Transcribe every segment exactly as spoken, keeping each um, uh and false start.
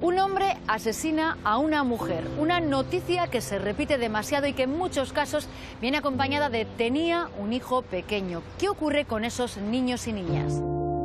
Un hombre asesina a una mujer, una noticia que se repite demasiado y que en muchos casos viene acompañada de tenía un hijo pequeño. ¿Qué ocurre con esos niños y niñas?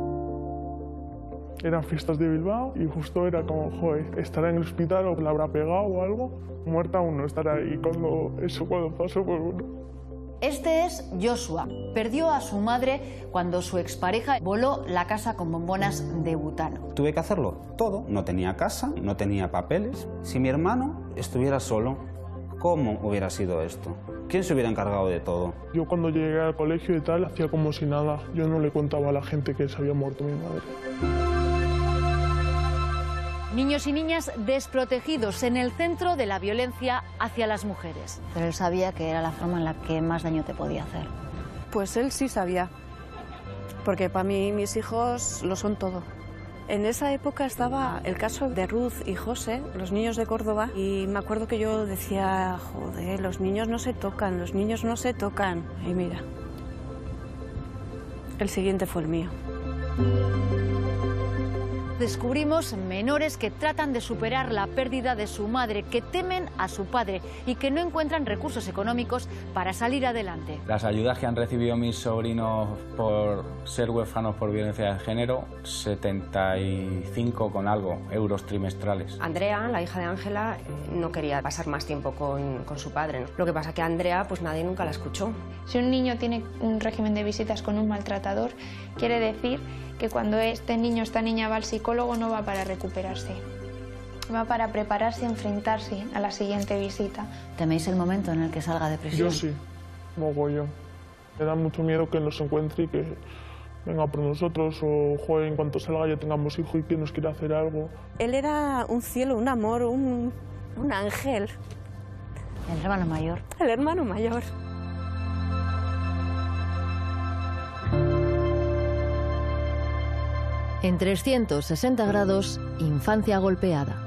Eran fiestas de Bilbao y justo era como, joder, estará en el hospital o la habrá pegado o algo, muerta aún no estará ahí cuando eso cuando pasó por uno. Este es Joshua. Perdió a su madre cuando su expareja voló la casa con bombonas de butano. Tuve que hacerlo todo. No tenía casa, no tenía papeles. Si mi hermano estuviera solo, ¿cómo hubiera sido esto? ¿Quién se hubiera encargado de todo? Yo cuando llegué al colegio y tal, hacía como si nada. Yo no le contaba a la gente que se había muerto mi madre. Niños y niñas desprotegidos en el centro de la violencia hacia las mujeres. Pero él sabía que era la forma en la que más daño te podía hacer. Pues él sí sabía, porque para mí mis hijos lo son todo. En esa época estaba el caso de Ruth y José, los niños de Córdoba, y me acuerdo que yo decía, joder, los niños no se tocan, los niños no se tocan. Y mira, el siguiente fue el mío. Descubrimos menores que tratan de superar la pérdida de su madre, que temen a su padre y que no encuentran recursos económicos para salir adelante. Las ayudas que han recibido mis sobrinos por ser huérfanos por violencia de género, setenta y cinco con algo euros trimestrales. Andrea, la hija de Ángela, no quería pasar más tiempo con, con su padre, ¿no? Lo que pasa que Andrea, pues nadie nunca la escuchó. Si un niño tiene un régimen de visitas con un maltratador, quiere decir que cuando este niño, esta niña va al psicólogo no va para recuperarse, va para prepararse a enfrentarse a la siguiente visita. ¿Teméis el momento en el que salga de prisión? Yo sí, mogollón. Me da mucho miedo que nos encuentre y que venga por nosotros o joder, en cuanto salga ya tengamos hijo y que nos quiera hacer algo. Él era un cielo, un amor, un, un ángel. El hermano mayor. El hermano mayor. En trescientos sesenta grados, infancia golpeada.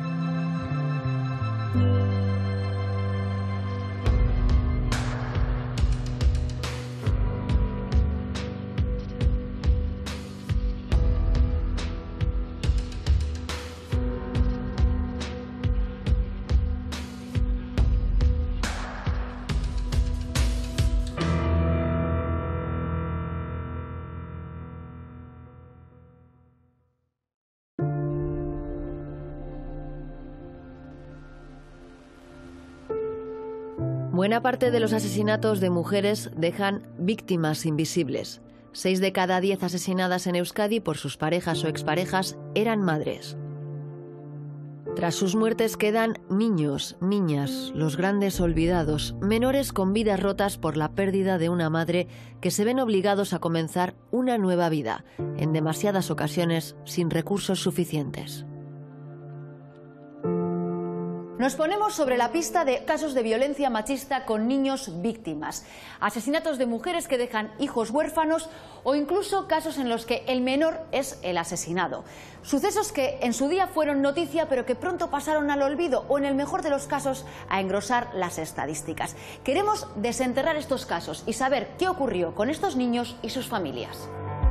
Buena parte de los asesinatos de mujeres dejan víctimas invisibles. Seis de cada diez asesinadas en Euskadi por sus parejas o exparejas eran madres. Tras sus muertes quedan niños, niñas, los grandes olvidados, menores con vidas rotas por la pérdida de una madre que se ven obligados a comenzar una nueva vida, en demasiadas ocasiones sin recursos suficientes. Nos ponemos sobre la pista de casos de violencia machista con niños víctimas, asesinatos de mujeres que dejan hijos huérfanos o incluso casos en los que el menor es el asesinado. Sucesos que en su día fueron noticia pero que pronto pasaron al olvido o en el mejor de los casos a engrosar las estadísticas. Queremos desenterrar estos casos y saber qué ocurrió con estos niños y sus familias.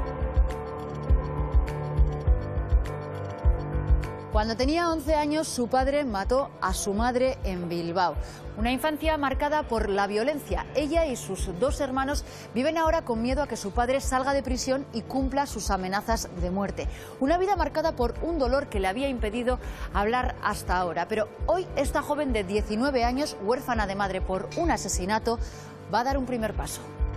Cuando tenía once años, su padre mató a su madre en Bilbao. Una infancia marcada por la violencia. Ella y sus dos hermanos viven ahora con miedo a que su padre salga de prisión y cumpla sus amenazas de muerte. Una vida marcada por un dolor que le había impedido hablar hasta ahora. Pero hoy esta joven de diecinueve años, huérfana de madre por un asesinato, va a dar un primer paso.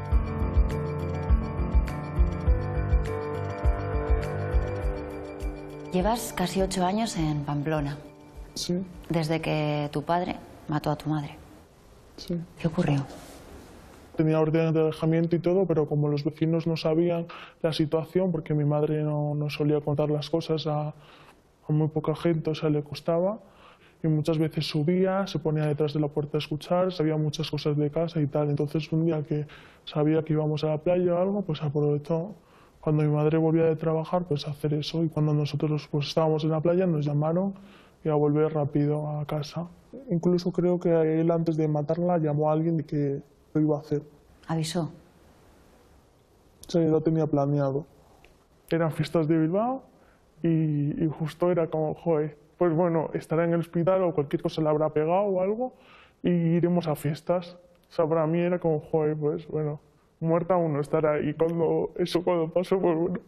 Llevas casi ocho años en Pamplona. Sí. Desde que tu padre mató a tu madre. Sí. ¿Qué ocurrió? Tenía órdenes de alejamiento y todo, pero como los vecinos no sabían la situación, porque mi madre no, no solía contar las cosas a, a muy poca gente, o sea, le costaba, y muchas veces subía, se ponía detrás de la puerta a escuchar, sabía muchas cosas de casa y tal. Entonces un día que sabía que íbamos a la playa o algo, pues aprovechó. Cuando mi madre volvía de trabajar, pues hacer eso, y cuando nosotros pues, estábamos en la playa nos llamaron y a volver rápido a casa. Incluso creo que él antes de matarla llamó a alguien que lo iba a hacer. ¿Avisó? Sí, lo tenía planeado. Eran fiestas de Bilbao y, y justo era como, joder, pues bueno, estará en el hospital o cualquier cosa le habrá pegado o algo y iremos a fiestas. O sea, para mí era como, joder, pues bueno, muerta aún no estará. Y cuando eso cuando pasó, pues bueno.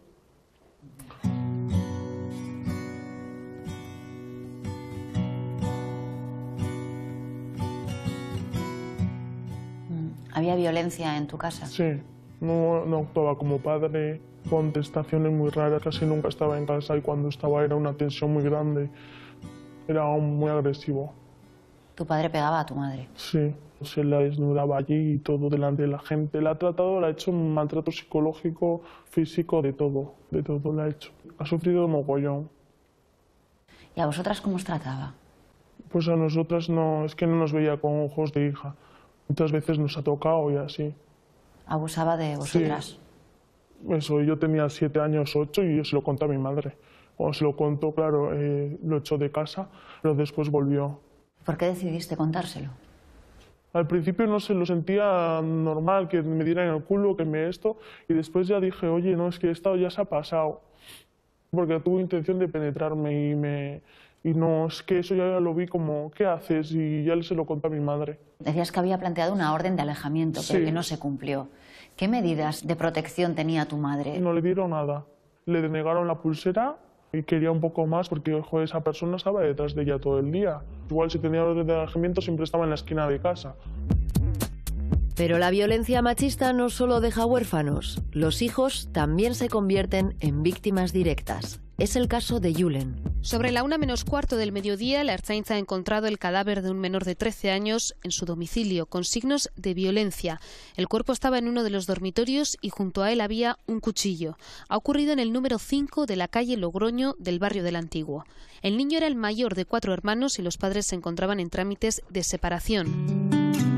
¿Había violencia en tu casa? Sí, no, no actuaba como padre, contestaciones muy raras, casi nunca estaba en casa y cuando estaba era una tensión muy grande, era muy agresivo. ¿Tu padre pegaba a tu madre? Sí, se la desnudaba allí y todo delante de la gente. La ha tratado, la ha hecho un maltrato psicológico, físico, de todo, de todo la ha hecho. Ha sufrido mogollón. ¿Y a vosotras cómo os trataba? Pues a nosotras no, es que no nos veía con ojos de hija. Muchas veces nos ha tocado y así. ¿Abusaba de vosotras? Sí. Eso, yo tenía siete años, ocho, y yo se lo conté a mi madre. Cuando se lo contó, claro, eh, lo echó de casa, pero después volvió. ¿Por qué decidiste contárselo? Al principio no se lo sentía normal, que me dieran el culo, que me esto, y después ya dije, oye, no, es que esto ya se ha pasado. Porque tuvo intención de penetrarme y me... Y no, es que eso ya lo vi como, ¿qué haces? Y ya se lo conté a mi madre. Decías que había planteado una orden de alejamiento, pero sí, que no se cumplió. ¿Qué medidas de protección tenía tu madre? No le dieron nada. Le denegaron la pulsera y quería un poco más porque, ojo, esa persona estaba detrás de ella todo el día. Igual si tenía orden de alejamiento siempre estaba en la esquina de casa. Pero la violencia machista no solo deja huérfanos. Los hijos también se convierten en víctimas directas. Es el caso de Julen. Sobre la una menos cuarto del mediodía, la Ertzaintza ha encontrado el cadáver de un menor de trece años en su domicilio, con signos de violencia. El cuerpo estaba en uno de los dormitorios y junto a él había un cuchillo. Ha ocurrido en el número cinco de la calle Logroño del barrio del Antiguo. El niño era el mayor de cuatro hermanos y los padres se encontraban en trámites de separación.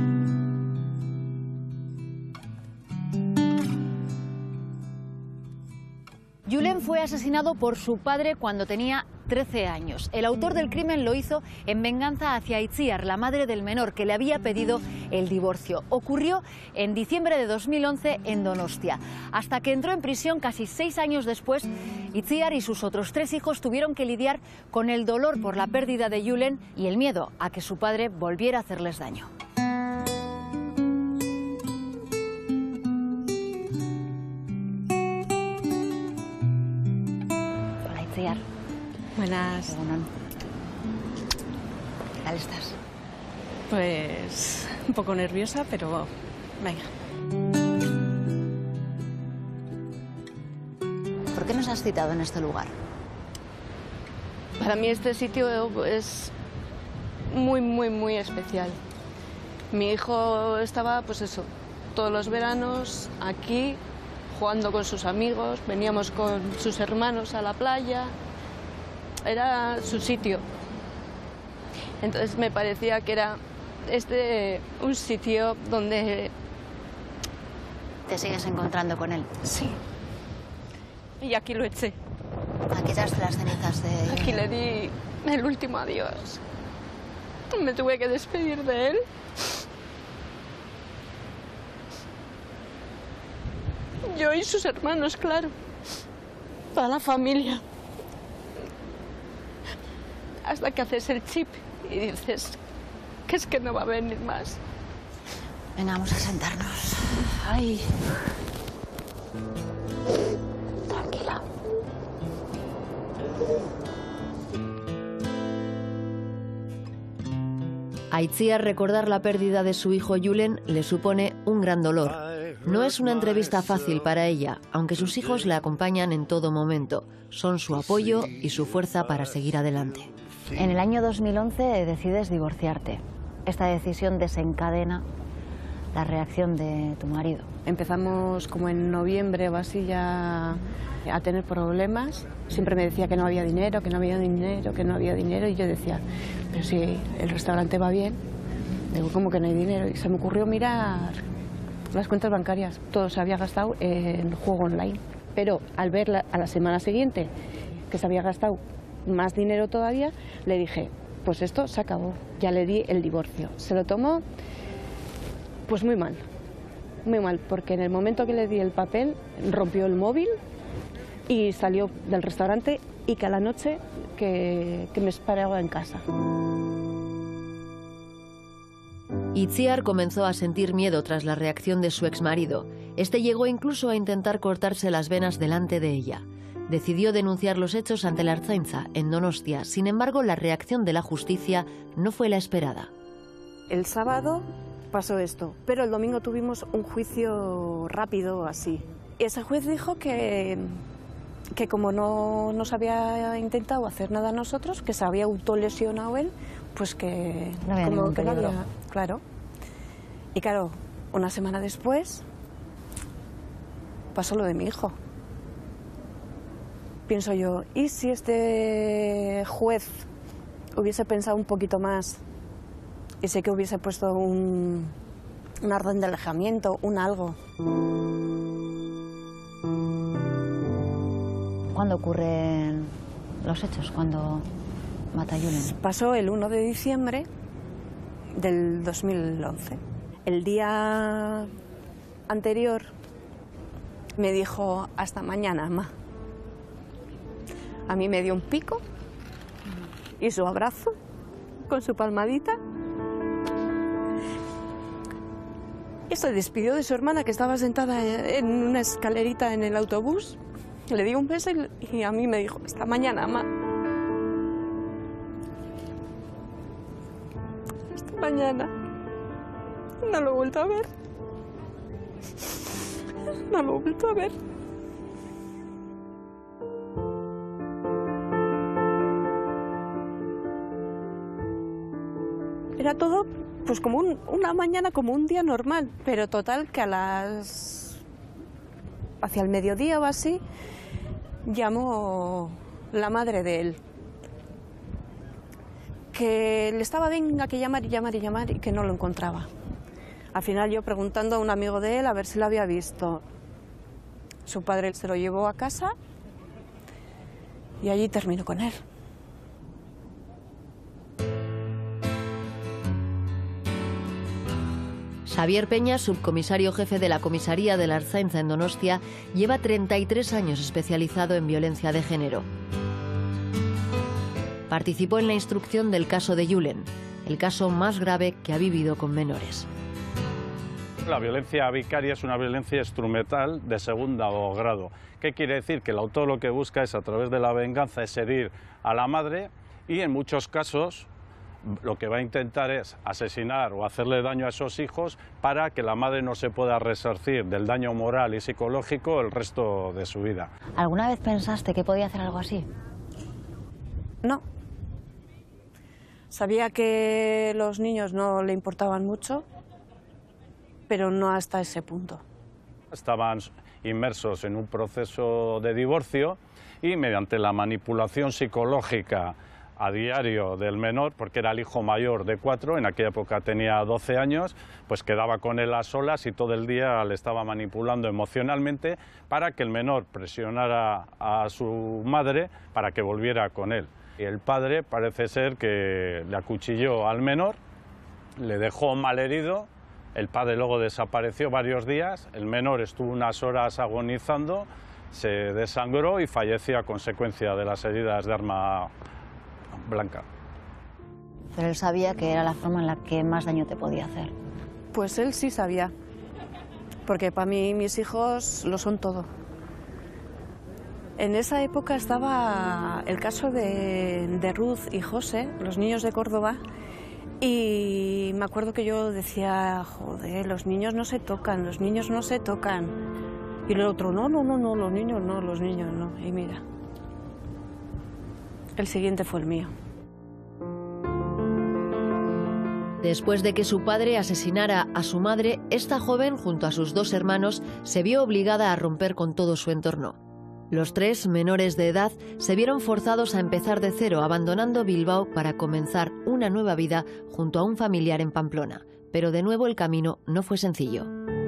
Julen fue asesinado por su padre cuando tenía trece años. El autor del crimen lo hizo en venganza hacia Itziar, la madre del menor, que le había pedido el divorcio. Ocurrió en diciembre de dos mil once en Donostia. Hasta que entró en prisión casi seis años después, Itziar y sus otros tres hijos tuvieron que lidiar con el dolor por la pérdida de Julen y el miedo a que su padre volviera a hacerles daño. Buenas. Bueno, ¿qué tal estás? Pues un poco nerviosa, pero venga. ¿Por qué nos has citado en este lugar? Para mí este sitio es muy, muy, muy especial. Mi hijo estaba, pues eso, todos los veranos aquí, jugando con sus amigos, veníamos con sus hermanos a la playa. Era su sitio. Entonces me parecía que era este un sitio donde... ¿Te sigues encontrando con él? Sí. Y aquí lo eché. Aquí echaste las cenizas de... Aquí le di el último adiós. Me tuve que despedir de él. Yo y sus hermanos, claro. Toda la familia. Hasta que haces el chip y dices que es que no va a venir más. Venga, vamos a sentarnos. Ay. Tranquila. A Itziar recordar la pérdida de su hijo Julen le supone un gran dolor. No es una entrevista fácil para ella, aunque sus hijos la acompañan en todo momento. Son su apoyo y su fuerza para seguir adelante. En el año dos mil once decides divorciarte. Esta decisión desencadena la reacción de tu marido. Empezamos como en noviembre o así ya a tener problemas. Siempre me decía que no había dinero, que no había dinero, que no había dinero. Y yo decía, pero si el restaurante va bien, digo, ¿cómo que no hay dinero? Y se me ocurrió mirar las cuentas bancarias. Todo se había gastado en juego online. Pero al ver la, a la semana siguiente que se había gastado más dinero todavía, le dije, pues esto se acabó. Ya le di el divorcio. Se lo tomó pues muy mal, muy mal, porque en el momento que le di el papel rompió el móvil, y salió del restaurante y que a la noche que, que me esperaba en casa. Itziar comenzó a sentir miedo tras la reacción de su exmarido. Este llegó incluso a intentar cortarse las venas delante de ella. Decidió denunciar los hechos ante la Ertzaintza, en Donostia. Sin embargo, la reacción de la justicia no fue la esperada. El sábado pasó esto, pero el domingo tuvimos un juicio rápido así. Ese juez dijo que, que como no nos había intentado hacer nada a nosotros, que se había autolesionado él, pues que no había como ningún que no peligro. había, claro. Y claro, una semana después pasó lo de mi hijo. Pienso yo, ¿y si este juez hubiese pensado un poquito más y sé que hubiese puesto un, una orden de alejamiento, un algo? ¿Cuándo ocurren los hechos? ¿Cuándo mata a Julen? Pasó el uno de diciembre del dos mil once. El día anterior me dijo, hasta mañana, ma. A mí me dio un pico y su abrazo con su palmadita. Y se despidió de su hermana que estaba sentada en una escalerita en el autobús. Le di un beso y, y a mí me dijo, hasta mañana, ma. Hasta mañana. No lo he vuelto a ver. No lo he vuelto a ver. Era todo pues como un, una mañana, como un día normal, pero total que a las... hacia el mediodía o así, llamó la madre de él. Que le estaba venga que llamar y llamar y llamar y que no lo encontraba. Al final yo preguntando a un amigo de él a ver si lo había visto. Su padre se lo llevó a casa y allí terminó con él. Xavier Peña, subcomisario jefe de la comisaría de la Ertzaintza en Donostia, lleva treinta y tres años especializado en violencia de género. Participó en la instrucción del caso de Julen, el caso más grave que ha vivido con menores. La violencia vicaria es una violencia instrumental de segundo grado. ¿Qué quiere decir? Que el autor lo que busca es, a través de la venganza, es herir a la madre y, en muchos casos, lo que va a intentar es asesinar o hacerle daño a esos hijos para que la madre no se pueda resarcir del daño moral y psicológico el resto de su vida. ¿Alguna vez pensaste que podía hacer algo así? No. Sabía que los niños no le importaban mucho, pero no hasta ese punto. Estaban inmersos en un proceso de divorcio y, mediante la manipulación psicológica a diario del menor, porque era el hijo mayor de cuatro, en aquella época tenía doce años, pues quedaba con él a solas y todo el día le estaba manipulando emocionalmente para que el menor presionara a su madre para que volviera con él. Y el padre parece ser que le acuchilló al menor, le dejó malherido, el padre luego desapareció varios días, el menor estuvo unas horas agonizando, se desangró y falleció a consecuencia de las heridas de arma blanca. Pero él sabía que era la forma en la que más daño te podía hacer. Pues él sí sabía, porque para mí mis hijos lo son todo. En esa época estaba el caso de, de Ruth y José, los niños de Córdoba, y me acuerdo que yo decía, joder, los niños no se tocan, los niños no se tocan. Y el otro, no, no, no, no, los niños no, los niños no. Y mira, el siguiente fue el mío. Después de que su padre asesinara a su madre, esta joven, junto a sus dos hermanos, se vio obligada a romper con todo su entorno. Los tres, menores de edad, se vieron forzados a empezar de cero, abandonando Bilbao para comenzar una nueva vida junto a un familiar en Pamplona. Pero de nuevo el camino no fue sencillo.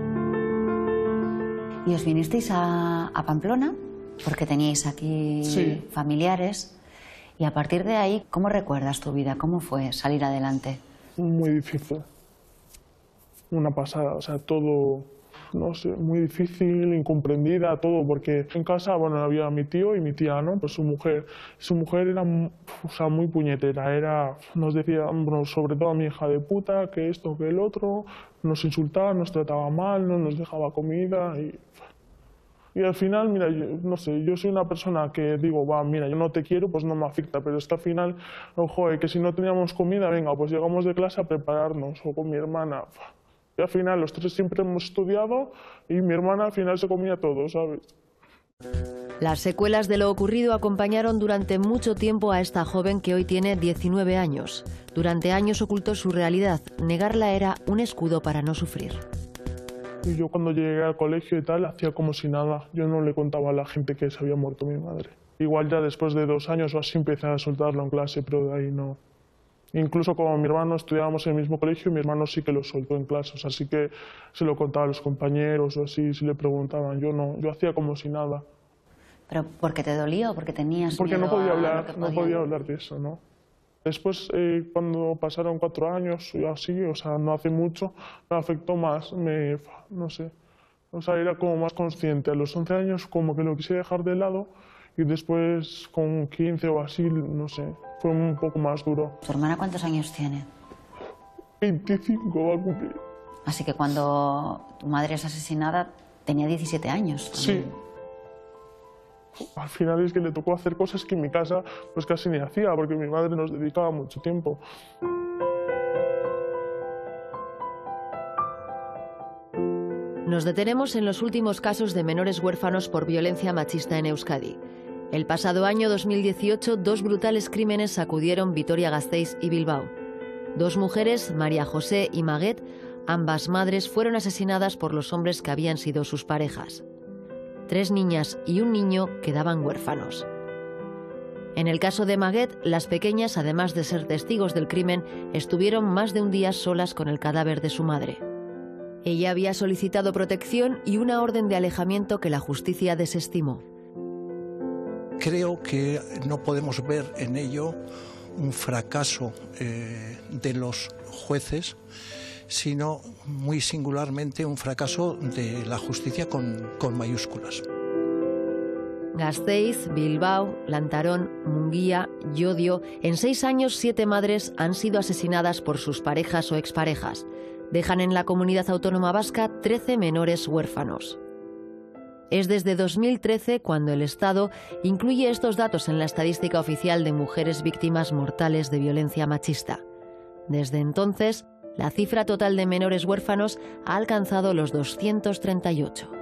¿Y os vinisteis a, a Pamplona? Porque teníais aquí Sí. familiares. Y a partir de ahí, ¿cómo recuerdas tu vida? ¿Cómo fue salir adelante? Muy difícil. Una pasada, o sea, todo no sé, muy difícil, incomprendida, todo, porque en casa, bueno, había mi tío y mi tía, ¿no? Pues su mujer, su mujer era, o sea, muy puñetera, era, nos decía, bueno, sobre todo a mi hija de puta, que esto, que el otro, nos insultaba, nos trataba mal, no nos dejaba comida y... Y al final, mira, yo, no sé, yo soy una persona que digo, va, mira, yo no te quiero, pues no me afecta, pero es que al final, ojo, que si no teníamos comida, venga, pues llegamos de clase a prepararnos, o con mi hermana. Y al final los tres siempre hemos estudiado y mi hermana al final se comía todo, ¿sabes? Las secuelas de lo ocurrido acompañaron durante mucho tiempo a esta joven que hoy tiene diecinueve años. Durante años ocultó su realidad, negarla era un escudo para no sufrir. Y yo cuando llegué al colegio y tal, hacía como si nada. Yo no le contaba a la gente que se había muerto mi madre. Igual ya después de dos años o así empecé a soltarlo en clase, pero de ahí no. Incluso como mi hermano estudiábamos en el mismo colegio, mi hermano sí que lo soltó en clases, así que se lo contaba a los compañeros o así, si le preguntaban. Yo no, yo hacía como si nada. ¿Pero porque te dolía o porque tenías Porque miedo no podía a hablar, lo que no podía... podía hablar de eso, ¿no? Después, eh, cuando pasaron cuatro años y así, o sea, no hace mucho, me afectó más, me, no sé, o sea, era como más consciente. A los once años como que lo quise dejar de lado y después con quince o así, no sé, fue un poco más duro. ¿Tu hermana cuántos años tiene? veinticinco va a cumplir. Así que cuando tu madre es asesinada tenía diecisiete años. Sí. Al final es que le tocó hacer cosas que en mi casa pues casi ni hacía, porque mi madre nos dedicaba mucho tiempo. Nos detenemos en los últimos casos de menores huérfanos por violencia machista en Euskadi. El pasado año dos mil dieciocho, dos brutales crímenes sacudieron Vitoria-Gasteiz y Bilbao. Dos mujeres, María José y Maguette, ambas madres, fueron asesinadas por los hombres que habían sido sus parejas. Tres niñas y un niño quedaban huérfanos. En el caso de Maguette, las pequeñas, además de ser testigos del crimen, estuvieron más de un día solas con el cadáver de su madre. Ella había solicitado protección y una orden de alejamiento que la justicia desestimó. Creo que no podemos ver en ello un fracaso eh, de los jueces, sino muy singularmente un fracaso de la justicia con, con mayúsculas. Gasteiz, Bilbao, Lantarón, Munguía, Llodio. En seis años, siete madres han sido asesinadas por sus parejas o exparejas. Dejan en la comunidad autónoma vasca trece menores huérfanos. Es desde dos mil trece cuando el Estado incluye estos datos en la estadística oficial de mujeres víctimas mortales de violencia machista. Desde entonces, la cifra total de menores huérfanos ha alcanzado los doscientos treinta y ocho.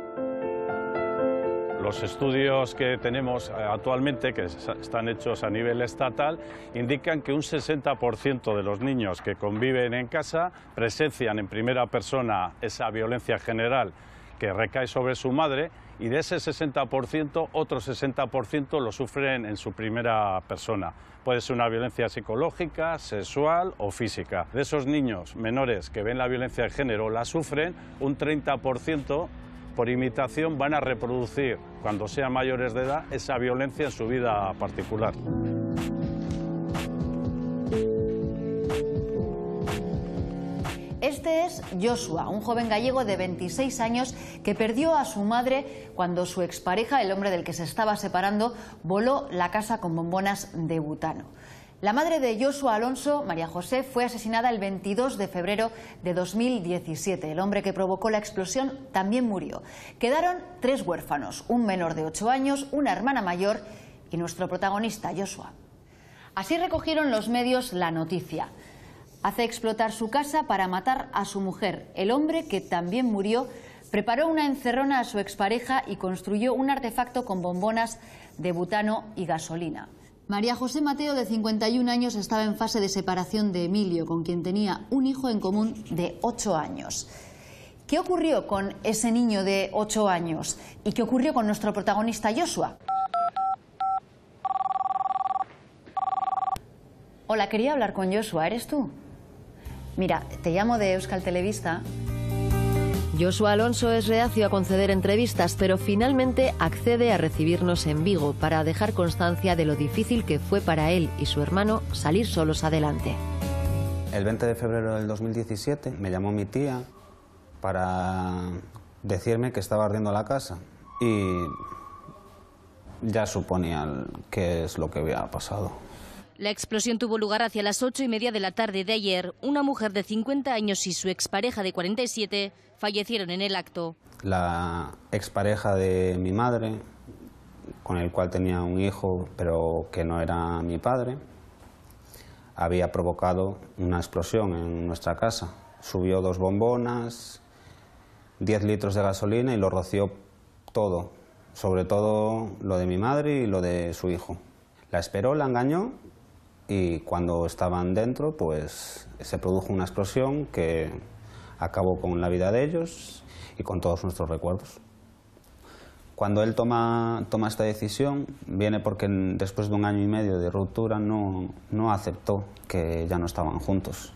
Los estudios que tenemos actualmente, que están hechos a nivel estatal, indican que un sesenta por ciento de los niños que conviven en casa presencian en primera persona esa violencia general que recae sobre su madre, y de ese sesenta por ciento, otro sesenta por ciento lo sufren en su primera persona. Puede ser una violencia psicológica, sexual o física. De esos niños menores que ven la violencia de género la sufren, un treinta por ciento por imitación van a reproducir, cuando sean mayores de edad, esa violencia en su vida particular. Este es Joshua, un joven gallego de veintiséis años que perdió a su madre cuando su expareja, el hombre del que se estaba separando, voló la casa con bombonas de butano. La madre de Joshua Alonso, María José, fue asesinada el veintidós de febrero de dos mil diecisiete. El hombre que provocó la explosión también murió. Quedaron tres huérfanos, un menor de ocho años, una hermana mayor y nuestro protagonista, Joshua. Así recogieron los medios la noticia. Hace explotar su casa para matar a su mujer. El hombre, que también murió, preparó una encerrona a su expareja y construyó un artefacto con bombonas de butano y gasolina. María José Mateo, de cincuenta y un años, estaba en fase de separación de Emilio, con quien tenía un hijo en común de ocho años. ¿Qué ocurrió con ese niño de ocho años? ¿Y qué ocurrió con nuestro protagonista Joshua? Hola, quería hablar con Joshua. ¿Eres tú? Mira, te llamo de Euskal Telebista. Joshua Alonso es reacio a conceder entrevistas, pero finalmente accede a recibirnos en Vigo para dejar constancia de lo difícil que fue para él y su hermano salir solos adelante. El veinte de febrero del dos mil diecisiete me llamó mi tía para decirme que estaba ardiendo la casa y ya suponían qué es lo que había pasado. La explosión tuvo lugar hacia las ocho y media de la tarde de ayer. Una mujer de cincuenta años y su expareja de cuarenta y siete fallecieron en el acto. La expareja de mi madre, con el cual tenía un hijo, pero que no era mi padre, había provocado una explosión en nuestra casa. Subió dos bombonas, diez litros de gasolina y lo roció todo, sobre todo lo de mi madre y lo de su hijo. La esperó, la engañó y cuando estaban dentro, pues se produjo una explosión que acabó con la vida de ellos y con todos nuestros recuerdos. Cuando él toma, toma esta decisión, viene porque después de un año y medio de ruptura no, no aceptó que ya no estaban juntos.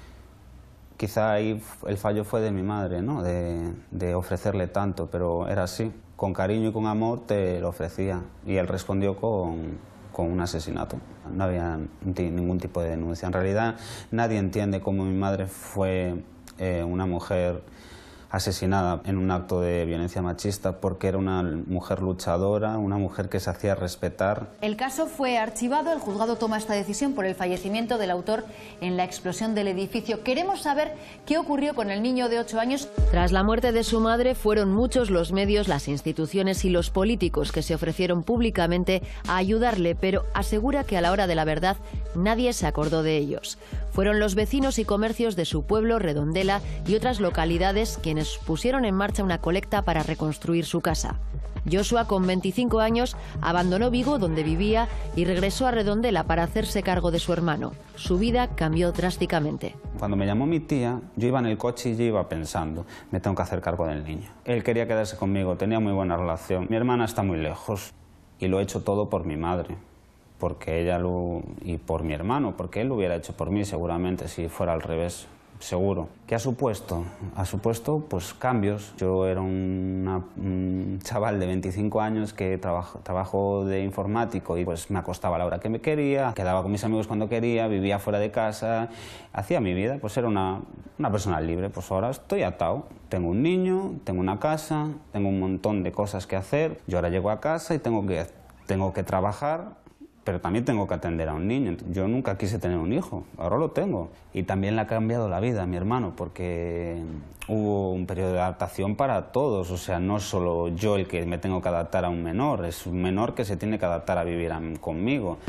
Quizá ahí el fallo fue de mi madre, ¿no? de, de ofrecerle tanto, pero era así. Con cariño y con amor te lo ofrecía y él respondió con, con un asesinato. No había ningún tipo de denuncia. En realidad nadie entiende cómo mi madre fue eh, una mujer asesinada en un acto de violencia machista, porque era una mujer luchadora, una mujer que se hacía respetar. El caso fue archivado, el juzgado toma esta decisión por el fallecimiento del autor en la explosión del edificio. Queremos saber qué ocurrió con el niño de ocho años. Tras la muerte de su madre, fueron muchos los medios, las instituciones y los políticos que se ofrecieron públicamente a ayudarle, pero asegura que a la hora de la verdad nadie se acordó de ellos. Fueron los vecinos y comercios de su pueblo, Redondela, y otras localidades quienes pusieron en marcha una colecta para reconstruir su casa. Joshua, con veinticinco años, abandonó Vigo, donde vivía, y regresó a Redondela para hacerse cargo de su hermano. Su vida cambió drásticamente. Cuando me llamó mi tía, yo iba en el coche y yo iba pensando, me tengo que hacer cargo del niño. Él quería quedarse conmigo, tenía muy buena relación. Mi hermana está muy lejos y lo he hecho todo por mi madre. Porque ella lo, y por mi hermano, porque él lo hubiera hecho por mí seguramente si fuera al revés, seguro. ¿Qué ha supuesto? Ha supuesto pues cambios. Yo era una, un chaval de veinticinco años que trabajo, trabajo de informático y pues me acostaba a la hora que me quería, quedaba con mis amigos cuando quería, vivía fuera de casa, hacía mi vida, pues era una, una persona libre. Pues ahora estoy atado. Tengo un niño, tengo una casa, tengo un montón de cosas que hacer. Yo ahora llego a casa y tengo que, tengo que trabajar, pero también tengo que atender a un niño. Yo nunca quise tener un hijo, ahora lo tengo. Y también le ha cambiado la vida a mi hermano, porque hubo un periodo de adaptación para todos. O sea, no solo yo el que me tengo que adaptar a un menor, es un menor que se tiene que adaptar a vivir a, conmigo.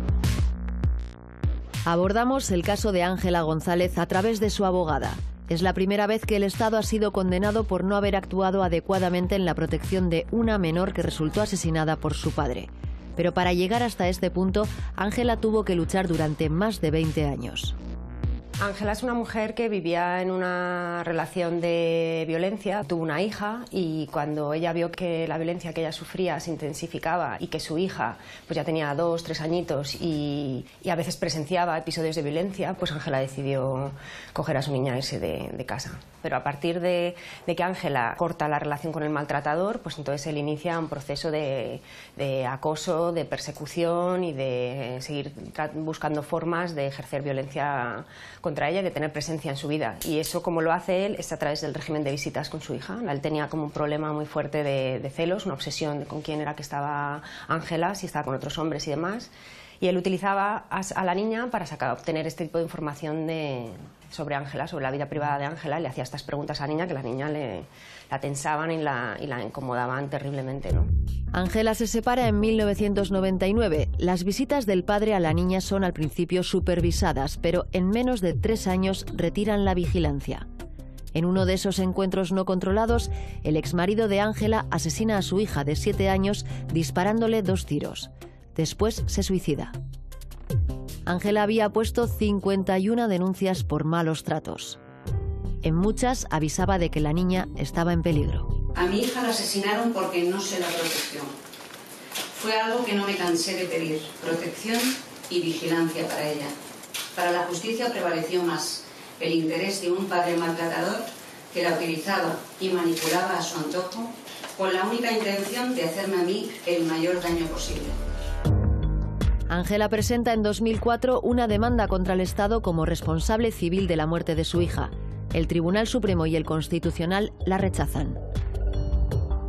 Abordamos el caso de Ángela González a través de su abogada. Es la primera vez que el Estado ha sido condenado por no haber actuado adecuadamente en la protección de una menor que resultó asesinada por su padre. Pero para llegar hasta este punto, Ángela tuvo que luchar durante más de veinte años. Ángela es una mujer que vivía en una relación de violencia, tuvo una hija y cuando ella vio que la violencia que ella sufría se intensificaba y que su hija pues ya tenía dos, tres añitos y, y a veces presenciaba episodios de violencia, pues Ángela decidió coger a su niña e irse de, de casa. Pero a partir de, de que Ángela corta la relación con el maltratador, pues entonces él inicia un proceso de, de acoso, de persecución y de seguir buscando formas de ejercer violencia contra ella y de tener presencia en su vida. Y eso, como lo hace él, es a través del régimen de visitas con su hija. Él tenía como un problema muy fuerte de, de celos, una obsesión de con quién era que estaba Ángela, si estaba con otros hombres y demás. Y él utilizaba a, a la niña para sacar, obtener este tipo de información de, sobre Ángela, sobre la vida privada de Ángela. Le hacía estas preguntas a la niña que la niña le, la tensaban y la, y la incomodaban terriblemente, ¿no? Ángela se separa en mil novecientos noventa y nueve. Las visitas del padre a la niña son al principio supervisadas, pero en menos de tres años retiran la vigilancia. En uno de esos encuentros no controlados, el exmarido de Ángela asesina a su hija de siete años disparándole dos tiros. Después se suicida. Ángela había puesto cincuenta y una denuncias por malos tratos. En muchas avisaba de que la niña estaba en peligro. A mi hija la asesinaron porque no se la protegió. Fue algo que no me cansé de pedir, protección y vigilancia para ella. Para la justicia prevaleció más el interés de un padre maltratador que la utilizaba y manipulaba a su antojo con la única intención de hacerme a mí el mayor daño posible. Ángela presenta en dos mil cuatro una demanda contra el Estado como responsable civil de la muerte de su hija. El Tribunal Supremo y el Constitucional la rechazan.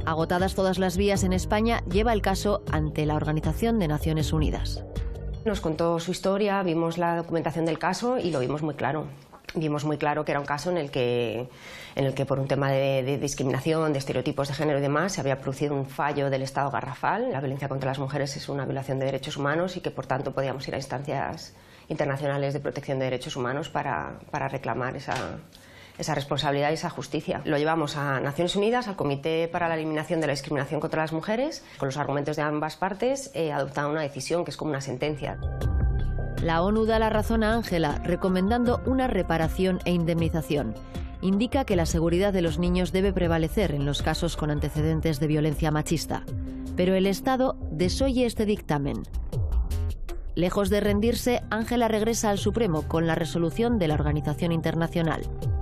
Agotadas todas las vías en España, lleva el caso ante la Organización de Naciones Unidas. Nos contó su historia, vimos la documentación del caso y lo vimos muy claro. Vimos muy claro que era un caso en el que, en el que por un tema de, de discriminación, de estereotipos de género y demás, se había producido un fallo del Estado garrafal. La violencia contra las mujeres es una violación de derechos humanos y que, por tanto, podíamos ir a instancias internacionales de protección de derechos humanos para, para reclamar esa, esa responsabilidad y esa justicia. Lo llevamos a Naciones Unidas, al Comité para la Eliminación de la Discriminación contra las Mujeres. Con los argumentos de ambas partes, eh, adoptaron una decisión que es como una sentencia. La ONU da la razón a Ángela, recomendando una reparación e indemnización. Indica que la seguridad de los niños debe prevalecer en los casos con antecedentes de violencia machista. Pero el Estado desoye este dictamen. Lejos de rendirse, Ángela regresa al Supremo con la resolución de la organización internacional.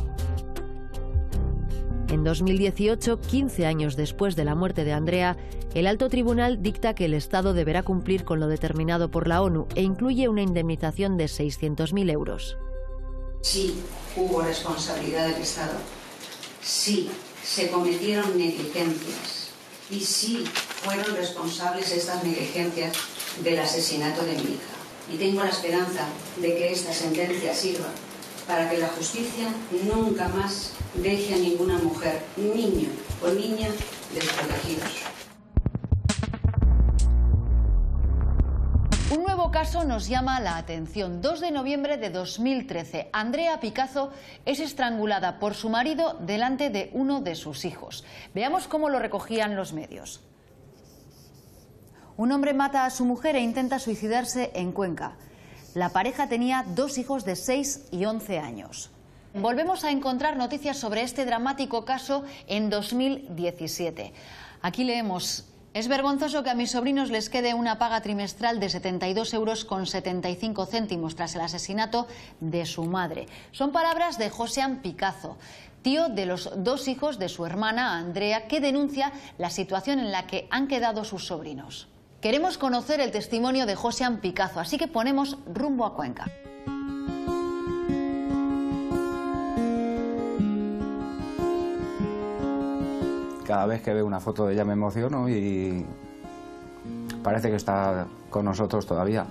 En dos mil dieciocho, quince años después de la muerte de Andrea, el alto tribunal dicta que el Estado deberá cumplir con lo determinado por la ONU e incluye una indemnización de seiscientos mil euros. Sí, hubo responsabilidad del Estado. Sí, se cometieron negligencias. Y sí, fueron responsables estas negligencias del asesinato de mi hija. Y tengo la esperanza de que esta sentencia sirva para que la justicia nunca más deje a ninguna mujer, niño o niña desprotegidos. Un nuevo caso nos llama la atención. dos de noviembre de dos mil trece. Andrea Picazo es estrangulada por su marido delante de uno de sus hijos. Veamos cómo lo recogían los medios. Un hombre mata a su mujer e intenta suicidarse en Cuenca. La pareja tenía dos hijos de seis y once años. Volvemos a encontrar noticias sobre este dramático caso en dos mil diecisiete. Aquí leemos: es vergonzoso que a mis sobrinos les quede una paga trimestral de setenta y dos euros con setenta y cinco céntimos tras el asesinato de su madre. Son palabras de Josean Picazo, tío de los dos hijos de su hermana Andrea, que denuncia la situación en la que han quedado sus sobrinos. Queremos conocer el testimonio de Josean Picazo, así que ponemos rumbo a Cuenca. Cada vez que veo una foto de ella me emociono y parece que está con nosotros todavía.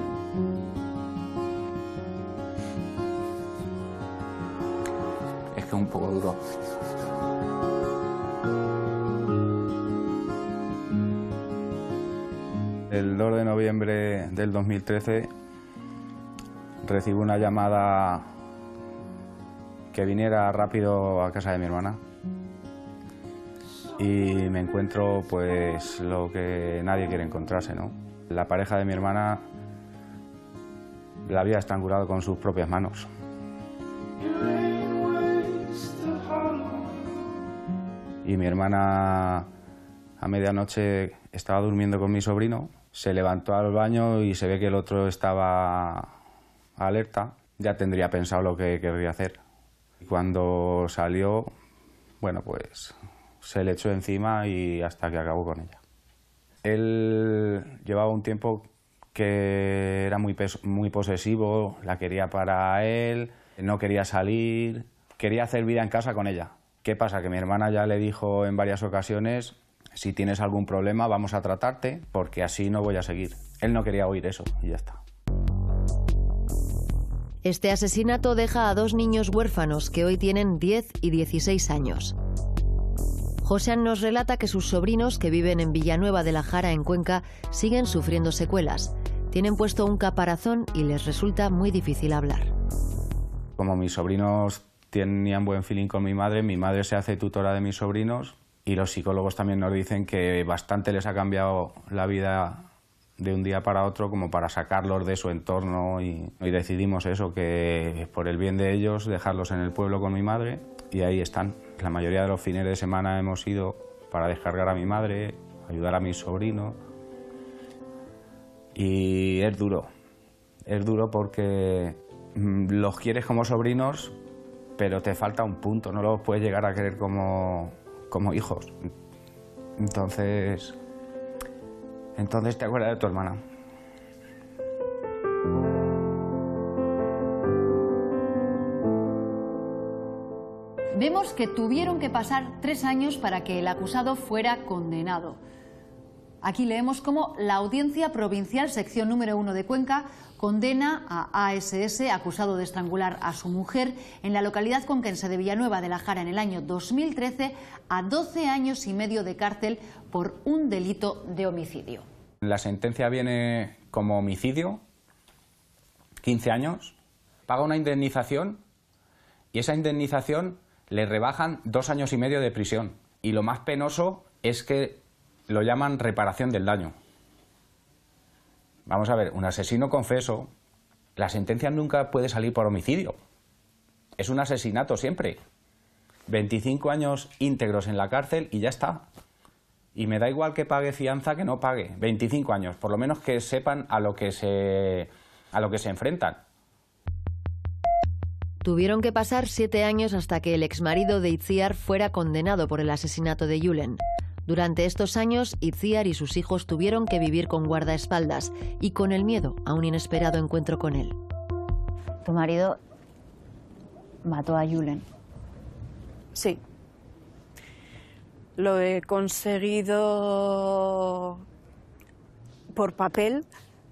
Es que es un poco duro. El dos de noviembre del dos mil trece recibo una llamada que viniera rápido a casa de mi hermana. Y me encuentro pues lo que nadie quiere encontrarse, ¿no? La pareja de mi hermana la había estrangulado con sus propias manos. Y mi hermana a medianoche estaba durmiendo con mi sobrino, se levantó al baño y se ve que el otro estaba alerta. Ya tendría pensado lo que querría hacer. Y cuando salió, bueno, pues se le echó encima y hasta que acabó con ella. Él llevaba un tiempo que era muy, muy posesivo, la quería para él, no quería salir, quería hacer vida en casa con ella. ¿Qué pasa? Que mi hermana ya le dijo en varias ocasiones: si tienes algún problema vamos a tratarte, porque así no voy a seguir. Él no quería oír eso y ya está. Este asesinato deja a dos niños huérfanos que hoy tienen diez y dieciséis años. Josean nos relata que sus sobrinos, que viven en Villanueva de la Jara, en Cuenca, siguen sufriendo secuelas. Tienen puesto un caparazón y les resulta muy difícil hablar. Como mis sobrinos tenían buen feeling con mi madre, mi madre se hace tutora de mis sobrinos y los psicólogos también nos dicen que bastante les ha cambiado la vida de un día para otro como para sacarlos de su entorno y, y decidimos eso, que por el bien de ellos dejarlos en el pueblo con mi madre y ahí están. La mayoría de los fines de semana hemos ido para descargar a mi madre, ayudar a mis sobrinos y es duro, es duro porque los quieres como sobrinos pero te falta un punto, no los puedes llegar a querer como, como hijos. Entonces, entonces te acuerdas de tu hermana. Vemos que tuvieron que pasar tres años para que el acusado fuera condenado. Aquí leemos cómo la Audiencia Provincial, sección número uno de Cuenca, condena a A S S, acusado de estrangular a su mujer en la localidad conquense de Villanueva de la Jara en el año dos mil trece, a doce años y medio de cárcel por un delito de homicidio. La sentencia viene como homicidio, quince años, paga una indemnización y esa indemnización le rebajan dos años y medio de prisión. Y lo más penoso es que lo llaman reparación del daño. Vamos a ver, un asesino confeso, la sentencia nunca puede salir por homicidio. Es un asesinato siempre. veinticinco años íntegros en la cárcel y ya está. Y me da igual que pague fianza que no pague. veinticinco años, por lo menos que sepan a lo que se, a lo que se enfrentan. Tuvieron que pasar siete años hasta que el exmarido de Itziar fuera condenado por el asesinato de Julen. Durante estos años, Itziar y sus hijos tuvieron que vivir con guardaespaldas y con el miedo a un inesperado encuentro con él. Tu marido mató a Julen. Sí. Lo he conseguido por papel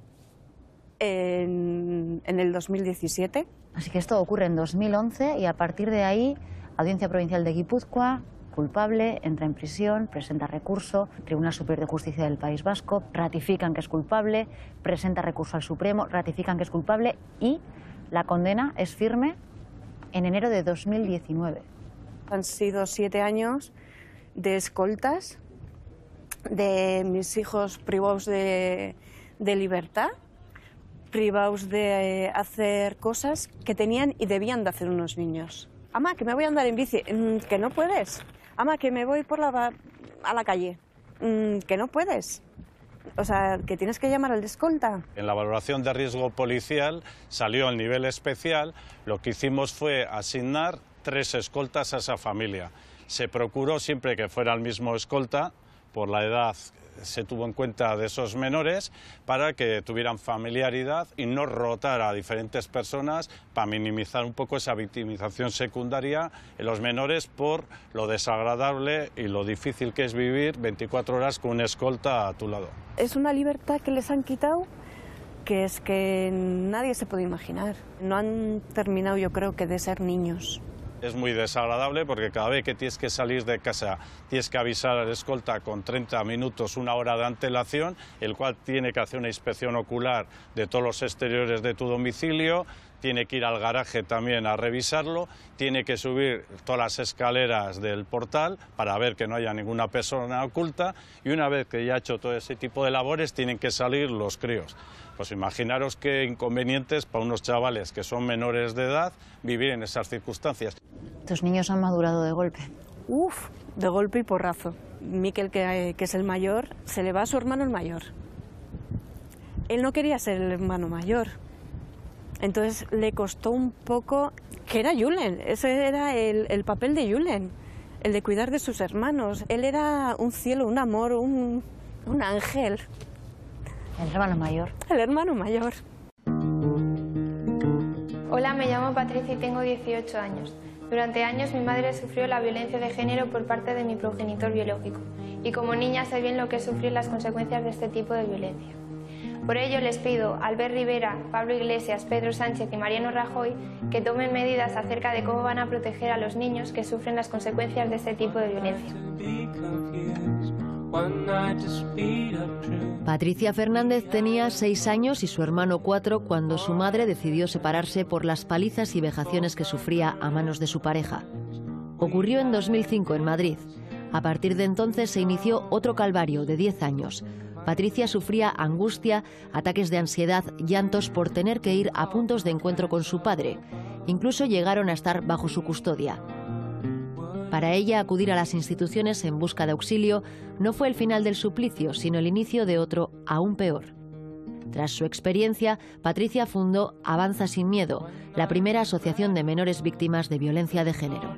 en, en el dos mil diecisiete. Así que esto ocurre en dos mil once y a partir de ahí, Audiencia Provincial de Guipúzcoa, culpable, entra en prisión, presenta recurso, Tribunal Superior de Justicia del País Vasco, ratifican que es culpable, presenta recurso al Supremo, ratifican que es culpable y la condena es firme en enero de dos mil diecinueve. Han sido siete años de escoltas, de mis hijos privados de, de libertad, privados de eh, hacer cosas que tenían y debían de hacer unos niños. Ama, que me voy a andar en bici, mm, que no puedes. Ama, que me voy por la, a la calle, mm, que no puedes. O sea, que tienes que llamar al de escolta. En la valoración de riesgo policial salió el nivel especial. Lo que hicimos fue asignar tres escoltas a esa familia. Se procuró siempre que fuera el mismo escolta, por la edad se tuvo en cuenta de esos menores, para que tuvieran familiaridad y no rotara a diferentes personas para minimizar un poco esa victimización secundaria en los menores por lo desagradable y lo difícil que es vivir veinticuatro horas con una escolta a tu lado. Es una libertad que les han quitado que es que nadie se puede imaginar. No han terminado, yo creo, que de ser niños. Es muy desagradable porque cada vez que tienes que salir de casa tienes que avisar al escolta con treinta minutos, una hora de antelación, el cual tiene que hacer una inspección ocular de todos los exteriores de tu domicilio, tiene que ir al garaje también a revisarlo, tiene que subir todas las escaleras del portal para ver que no haya ninguna persona oculta y una vez que ya ha hecho todo ese tipo de labores tienen que salir los críos. Pues imaginaros qué inconvenientes para unos chavales que son menores de edad vivir en esas circunstancias. ¿Tus niños han madurado de golpe? Uf, de golpe y porrazo. Miquel, que, que es el mayor, se le va a su hermano el mayor. Él no quería ser el hermano mayor. Entonces le costó un poco, que era Julen, ese era el, el papel de Julen, el de cuidar de sus hermanos. Él era un cielo, un amor, un, un ángel. El hermano mayor. El hermano mayor. Hola, me llamo Patricia y tengo dieciocho años. Durante años mi madre sufrió la violencia de género por parte de mi progenitor biológico y como niña sé bien lo que es sufrir las consecuencias de este tipo de violencia. Por ello les pido a Albert Rivera, Pablo Iglesias, Pedro Sánchez y Mariano Rajoy que tomen medidas acerca de cómo van a proteger a los niños que sufren las consecuencias de este tipo de violencia. Patricia Fernández tenía seis años y su hermano cuatro cuando su madre decidió separarse por las palizas y vejaciones que sufría a manos de su pareja. Ocurrió en dos mil cinco en Madrid. A partir de entonces se inició otro calvario de diez años. Patricia sufría angustia, ataques de ansiedad, llantos por tener que ir a puntos de encuentro con su padre. Incluso llegaron a estar bajo su custodia. Para ella, acudir a las instituciones en busca de auxilio no fue el final del suplicio, sino el inicio de otro aún peor. Tras su experiencia, Patricia fundó Avanza sin Miedo, la primera asociación de menores víctimas de violencia de género.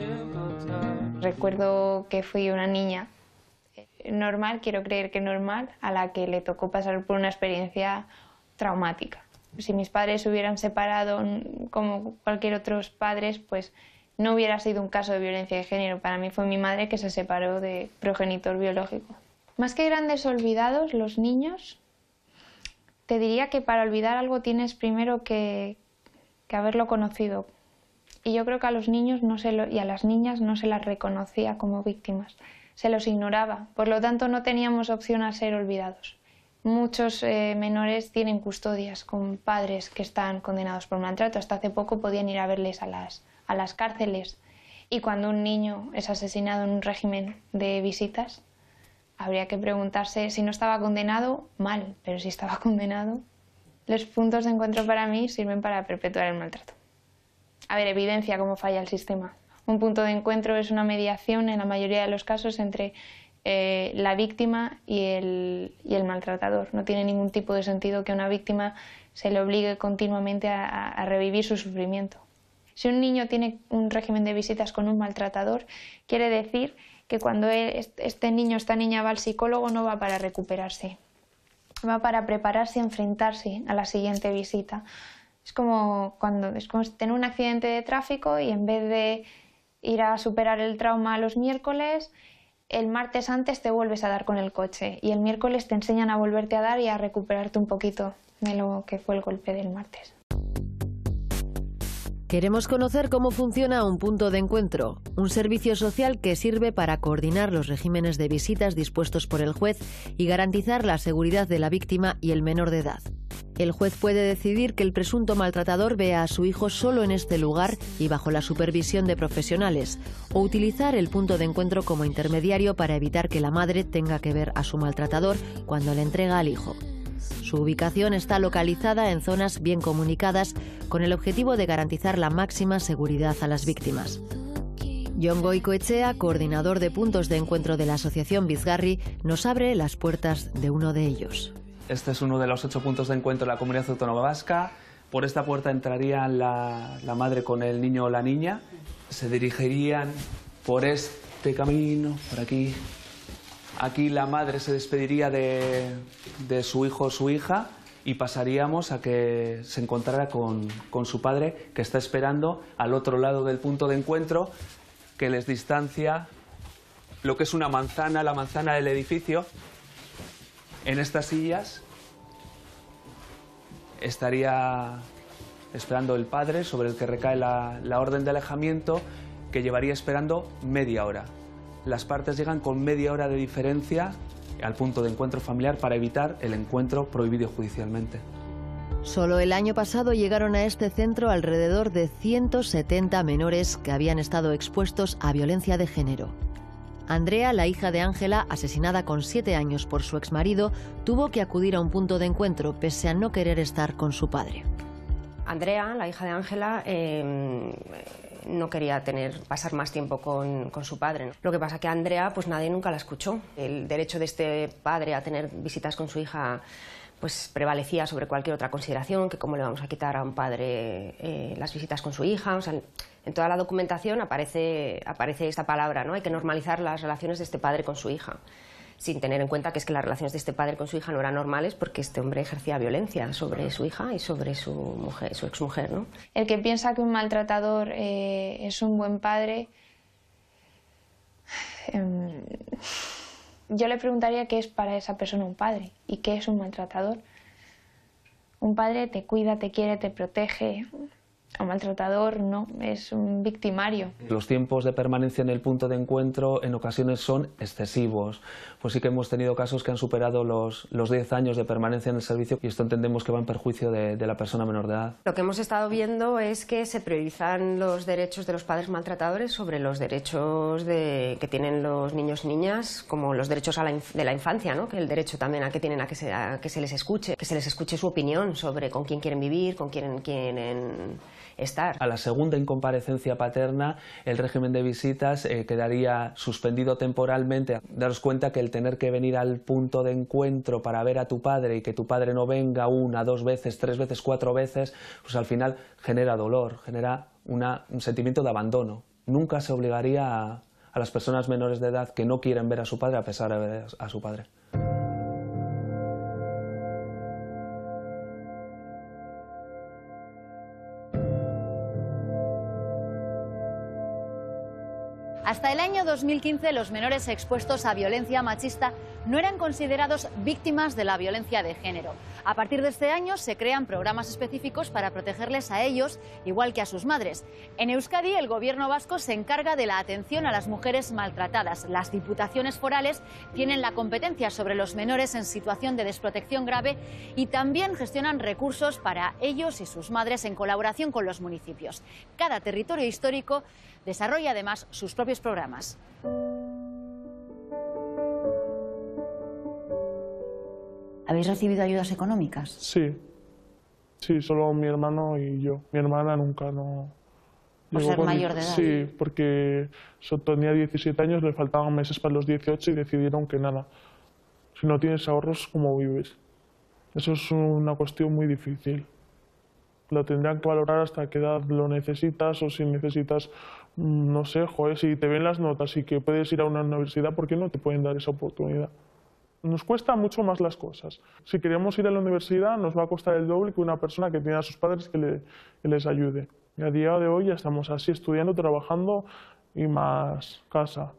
Recuerdo que fui una niña normal, quiero creer que normal, a la que le tocó pasar por una experiencia traumática. Si mis padres se hubieran separado como cualquier otros padres, pues no hubiera sido un caso de violencia de género. Para mí fue mi madre que se separó de progenitor biológico. Más que grandes olvidados, los niños, te diría que para olvidar algo tienes primero que, que haberlo conocido. Y yo creo que a los niños no se lo, y a las niñas no se las reconocía como víctimas, se los ignoraba. Por lo tanto, no teníamos opción a ser olvidados. Muchos eh, menores tienen custodias con padres que están condenados por maltrato. Hasta hace poco podían ir a verles a las, a las cárceles. Y cuando un niño es asesinado en un régimen de visitas, habría que preguntarse si no estaba condenado, mal, pero si estaba condenado. Los puntos de encuentro para mí sirven para perpetuar el maltrato. A ver, evidencia cómo falla el sistema. Un punto de encuentro es una mediación, en la mayoría de los casos, entre eh, la víctima y el, y el maltratador. No tiene ningún tipo de sentido que a una víctima se le obligue continuamente a, a revivir su sufrimiento. Si un niño tiene un régimen de visitas con un maltratador, quiere decir que cuando él, este niño, esta niña va al psicólogo, no va para recuperarse, va para prepararse a enfrentarse a la siguiente visita. Es como, cuando, es como tener un accidente de tráfico y en vez de ir a superar el trauma los miércoles, el martes antes te vuelves a dar con el coche y el miércoles te enseñan a volverte a dar y a recuperarte un poquito de lo que fue el golpe del martes. Queremos conocer cómo funciona un punto de encuentro, un servicio social que sirve para coordinar los regímenes de visitas dispuestos por el juez y garantizar la seguridad de la víctima y el menor de edad. El juez puede decidir que el presunto maltratador vea a su hijo solo en este lugar y bajo la supervisión de profesionales, o utilizar el punto de encuentro como intermediario para evitar que la madre tenga que ver a su maltratador cuando le entrega al hijo. Su ubicación está localizada en zonas bien comunicadas con el objetivo de garantizar la máxima seguridad a las víctimas. Jon Goikoetxea, coordinador de puntos de encuentro de la Asociación Bizgarri, nos abre las puertas de uno de ellos. Este es uno de los ocho puntos de encuentro de la Comunidad Autónoma Vasca. Por esta puerta entrarían la, la madre con el niño o la niña. Se dirigirían por este camino, por aquí. Aquí la madre se despediría de, de su hijo o su hija y pasaríamos a que se encontrara con, con su padre, que está esperando al otro lado del punto de encuentro, que les distancia lo que es una manzana, la manzana del edificio. En estas sillas estaría esperando el padre, sobre el que recae la, la orden de alejamiento, que llevaría esperando media hora. Las partes llegan con media hora de diferencia al punto de encuentro familiar para evitar el encuentro prohibido judicialmente. Solo el año pasado llegaron a este centro alrededor de ciento setenta menores que habían estado expuestos a violencia de género. Andrea, la hija de Ángela, asesinada con siete años por su exmarido, tuvo que acudir a un punto de encuentro pese a no querer estar con su padre. Andrea, la hija de Ángela, eh, no quería tener, pasar más tiempo con, con su padre, ¿no? Lo que pasa que Andrea, pues nadie nunca la escuchó. El derecho de este padre a tener visitas con su hija pues prevalecía sobre cualquier otra consideración, que cómo le vamos a quitar a un padre eh, las visitas con su hija. O sea, en toda la documentación aparece, aparece esta palabra, ¿no? Hay que normalizar las relaciones de este padre con su hija, sin tener en cuenta que es que las relaciones de este padre con su hija no eran normales porque este hombre ejercía violencia sobre su hija y sobre su mujer, su exmujer, ¿no? El que piensa que un maltratador eh, es un buen padre, eh, yo le preguntaría qué es para esa persona un padre y qué es un maltratador. Un padre te cuida, te quiere, te protege. Un maltratador no, es un victimario. Los tiempos de permanencia en el punto de encuentro en ocasiones son excesivos. Pues sí que hemos tenido casos que han superado los, los diez años de permanencia en el servicio y esto entendemos que va en perjuicio de, de la persona menor de edad. Lo que hemos estado viendo es que se priorizan los derechos de los padres maltratadores sobre los derechos de, que tienen los niños y niñas, como los derechos a la inf de la infancia, ¿no? Que el derecho también a que tienen a que, se, a que se les escuche, que se les escuche su opinión sobre con quién quieren vivir, con quién quieren estar. A la segunda incomparecencia paterna, el régimen de visitas eh, quedaría suspendido temporalmente. Daros cuenta que el tener que venir al punto de encuentro para ver a tu padre y que tu padre no venga una, dos veces, tres veces, cuatro veces, pues al final genera dolor, genera una, un sentimiento de abandono. Nunca se obligaría a, a las personas menores de edad que no quieren ver a su padre a pesar de ver a su padre. Hasta el año dos mil quince, los menores expuestos a violencia machista no eran considerados víctimas de la violencia de género. A partir de este año se crean programas específicos para protegerles a ellos, igual que a sus madres. En Euskadi, el Gobierno vasco se encarga de la atención a las mujeres maltratadas. Las diputaciones forales tienen la competencia sobre los menores en situación de desprotección grave y también gestionan recursos para ellos y sus madres en colaboración con los municipios. Cada territorio histórico desarrolla además sus propios programas. ¿Habéis recibido ayudas económicas? Sí, sí, solo mi hermano y yo. Mi hermana nunca, no. ¿Por ser mayor de edad? Sí, porque tenía diecisiete años, le faltaban meses para los dieciocho y decidieron que nada. Si no tienes ahorros, ¿cómo vives? Eso es una cuestión muy difícil. Lo tendrán que valorar hasta qué edad lo necesitas o si necesitas, no sé, joder, si te ven las notas y que puedes ir a una universidad, ¿por qué no te pueden dar esa oportunidad? Nos cuesta mucho más las cosas. Si queremos ir a la universidad nos va a costar el doble que una persona que tiene a sus padres que, le, que les ayude. Y a día de hoy ya estamos así, estudiando, trabajando y más casa.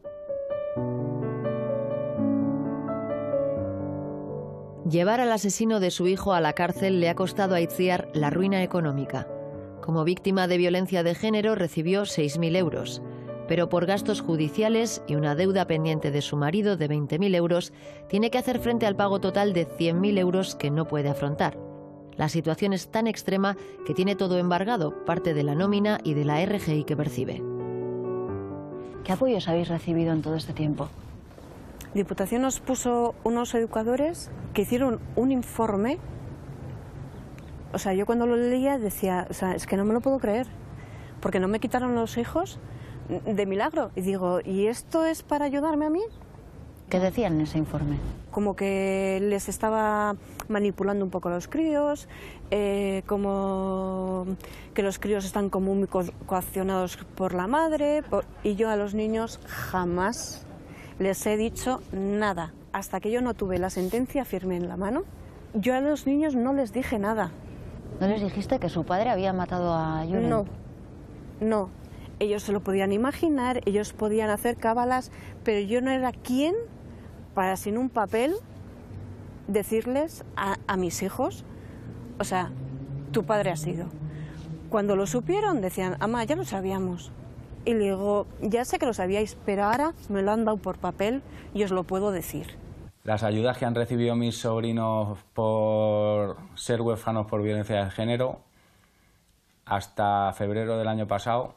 Llevar al asesino de su hijo a la cárcel le ha costado a Itziar la ruina económica. Como víctima de violencia de género recibió seis mil euros, pero por gastos judiciales y una deuda pendiente de su marido de veinte mil euros, tiene que hacer frente al pago total de cien mil euros que no puede afrontar. La situación es tan extrema que tiene todo embargado, parte de la nómina y de la R G I que percibe. ¿Qué apoyos habéis recibido en todo este tiempo? Diputación nos puso unos educadores que hicieron un informe. O sea, yo cuando lo leía decía, o sea, es que no me lo puedo creer, porque no me quitaron los hijos de milagro. Y digo, ¿y esto es para ayudarme a mí? ¿Qué decían en ese informe? Como que les estaba manipulando un poco a los críos, eh, como que los críos están como muy co coaccionados por la madre, por... y yo a los niños jamás les he dicho nada. Hasta que yo no tuve la sentencia firme en la mano, yo a los niños no les dije nada. ¿No les dijiste que su padre había matado a Julen? No, no. Ellos se lo podían imaginar, ellos podían hacer cábalas, pero yo no era quien para sin un papel decirles a, a mis hijos, o sea, tu padre ha sido. Cuando lo supieron decían, mamá, ya lo sabíamos. Y le digo, ya sé que lo sabíais, pero ahora me lo han dado por papel y os lo puedo decir. Las ayudas que han recibido mis sobrinos por ser huérfanos por violencia de género, hasta febrero del año pasado,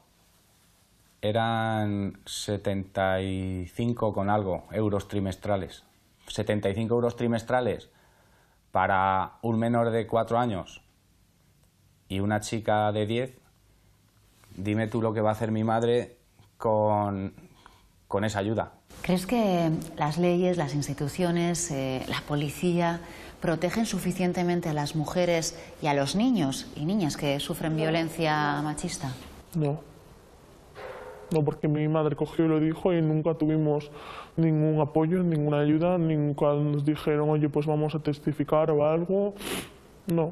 eran setenta y cinco con algo euros trimestrales. setenta y cinco euros trimestrales para un menor de cuatro años y una chica de diez. Dime tú lo que va a hacer mi madre con, con esa ayuda. ¿Crees que las leyes, las instituciones, eh, la policía protegen suficientemente a las mujeres y a los niños y niñas que sufren violencia machista? No. No, porque mi madre cogió y lo dijo y nunca tuvimos ningún apoyo, ninguna ayuda, nunca nos dijeron, oye, pues vamos a testificar o algo. No.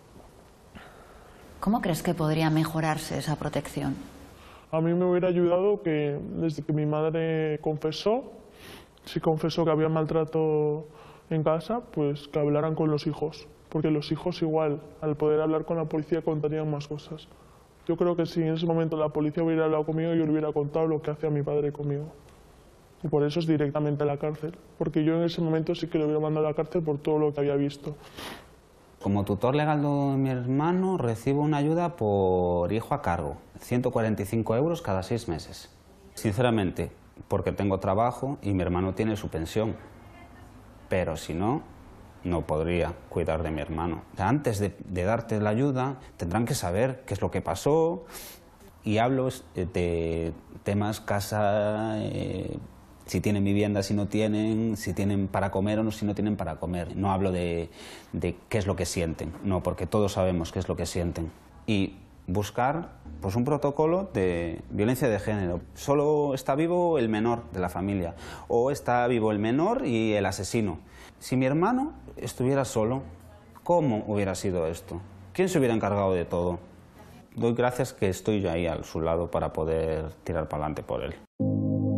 ¿Cómo crees que podría mejorarse esa protección? A mí me hubiera ayudado que desde que mi madre confesó, si confesó que había maltrato en casa, pues que hablaran con los hijos. Porque los hijos igual, al poder hablar con la policía, contarían más cosas. Yo creo que si en ese momento la policía hubiera hablado conmigo, yo le hubiera contado lo que hacía mi padre conmigo. Y por eso es directamente a la cárcel. Porque yo en ese momento sí que le hubiera mandado a la cárcel por todo lo que había visto. Como tutor legal de mi hermano recibo una ayuda por hijo a cargo, ciento cuarenta y cinco euros cada seis meses. Sinceramente, porque tengo trabajo y mi hermano tiene su pensión. Pero si no, no podría cuidar de mi hermano. Antes de, de darte la ayuda, tendrán que saber qué es lo que pasó. Y hablo de temas casa, eh, si tienen vivienda, si no tienen, si tienen para comer o no, si no tienen para comer. No hablo de, de qué es lo que sienten, no, porque todos sabemos qué es lo que sienten. Y buscar pues, un protocolo de violencia de género. Solo está vivo el menor de la familia, o está vivo el menor y el asesino. Si mi hermano estuviera solo, ¿cómo hubiera sido esto? ¿Quién se hubiera encargado de todo? Doy gracias que estoy yo ahí a su lado para poder tirar para adelante por él.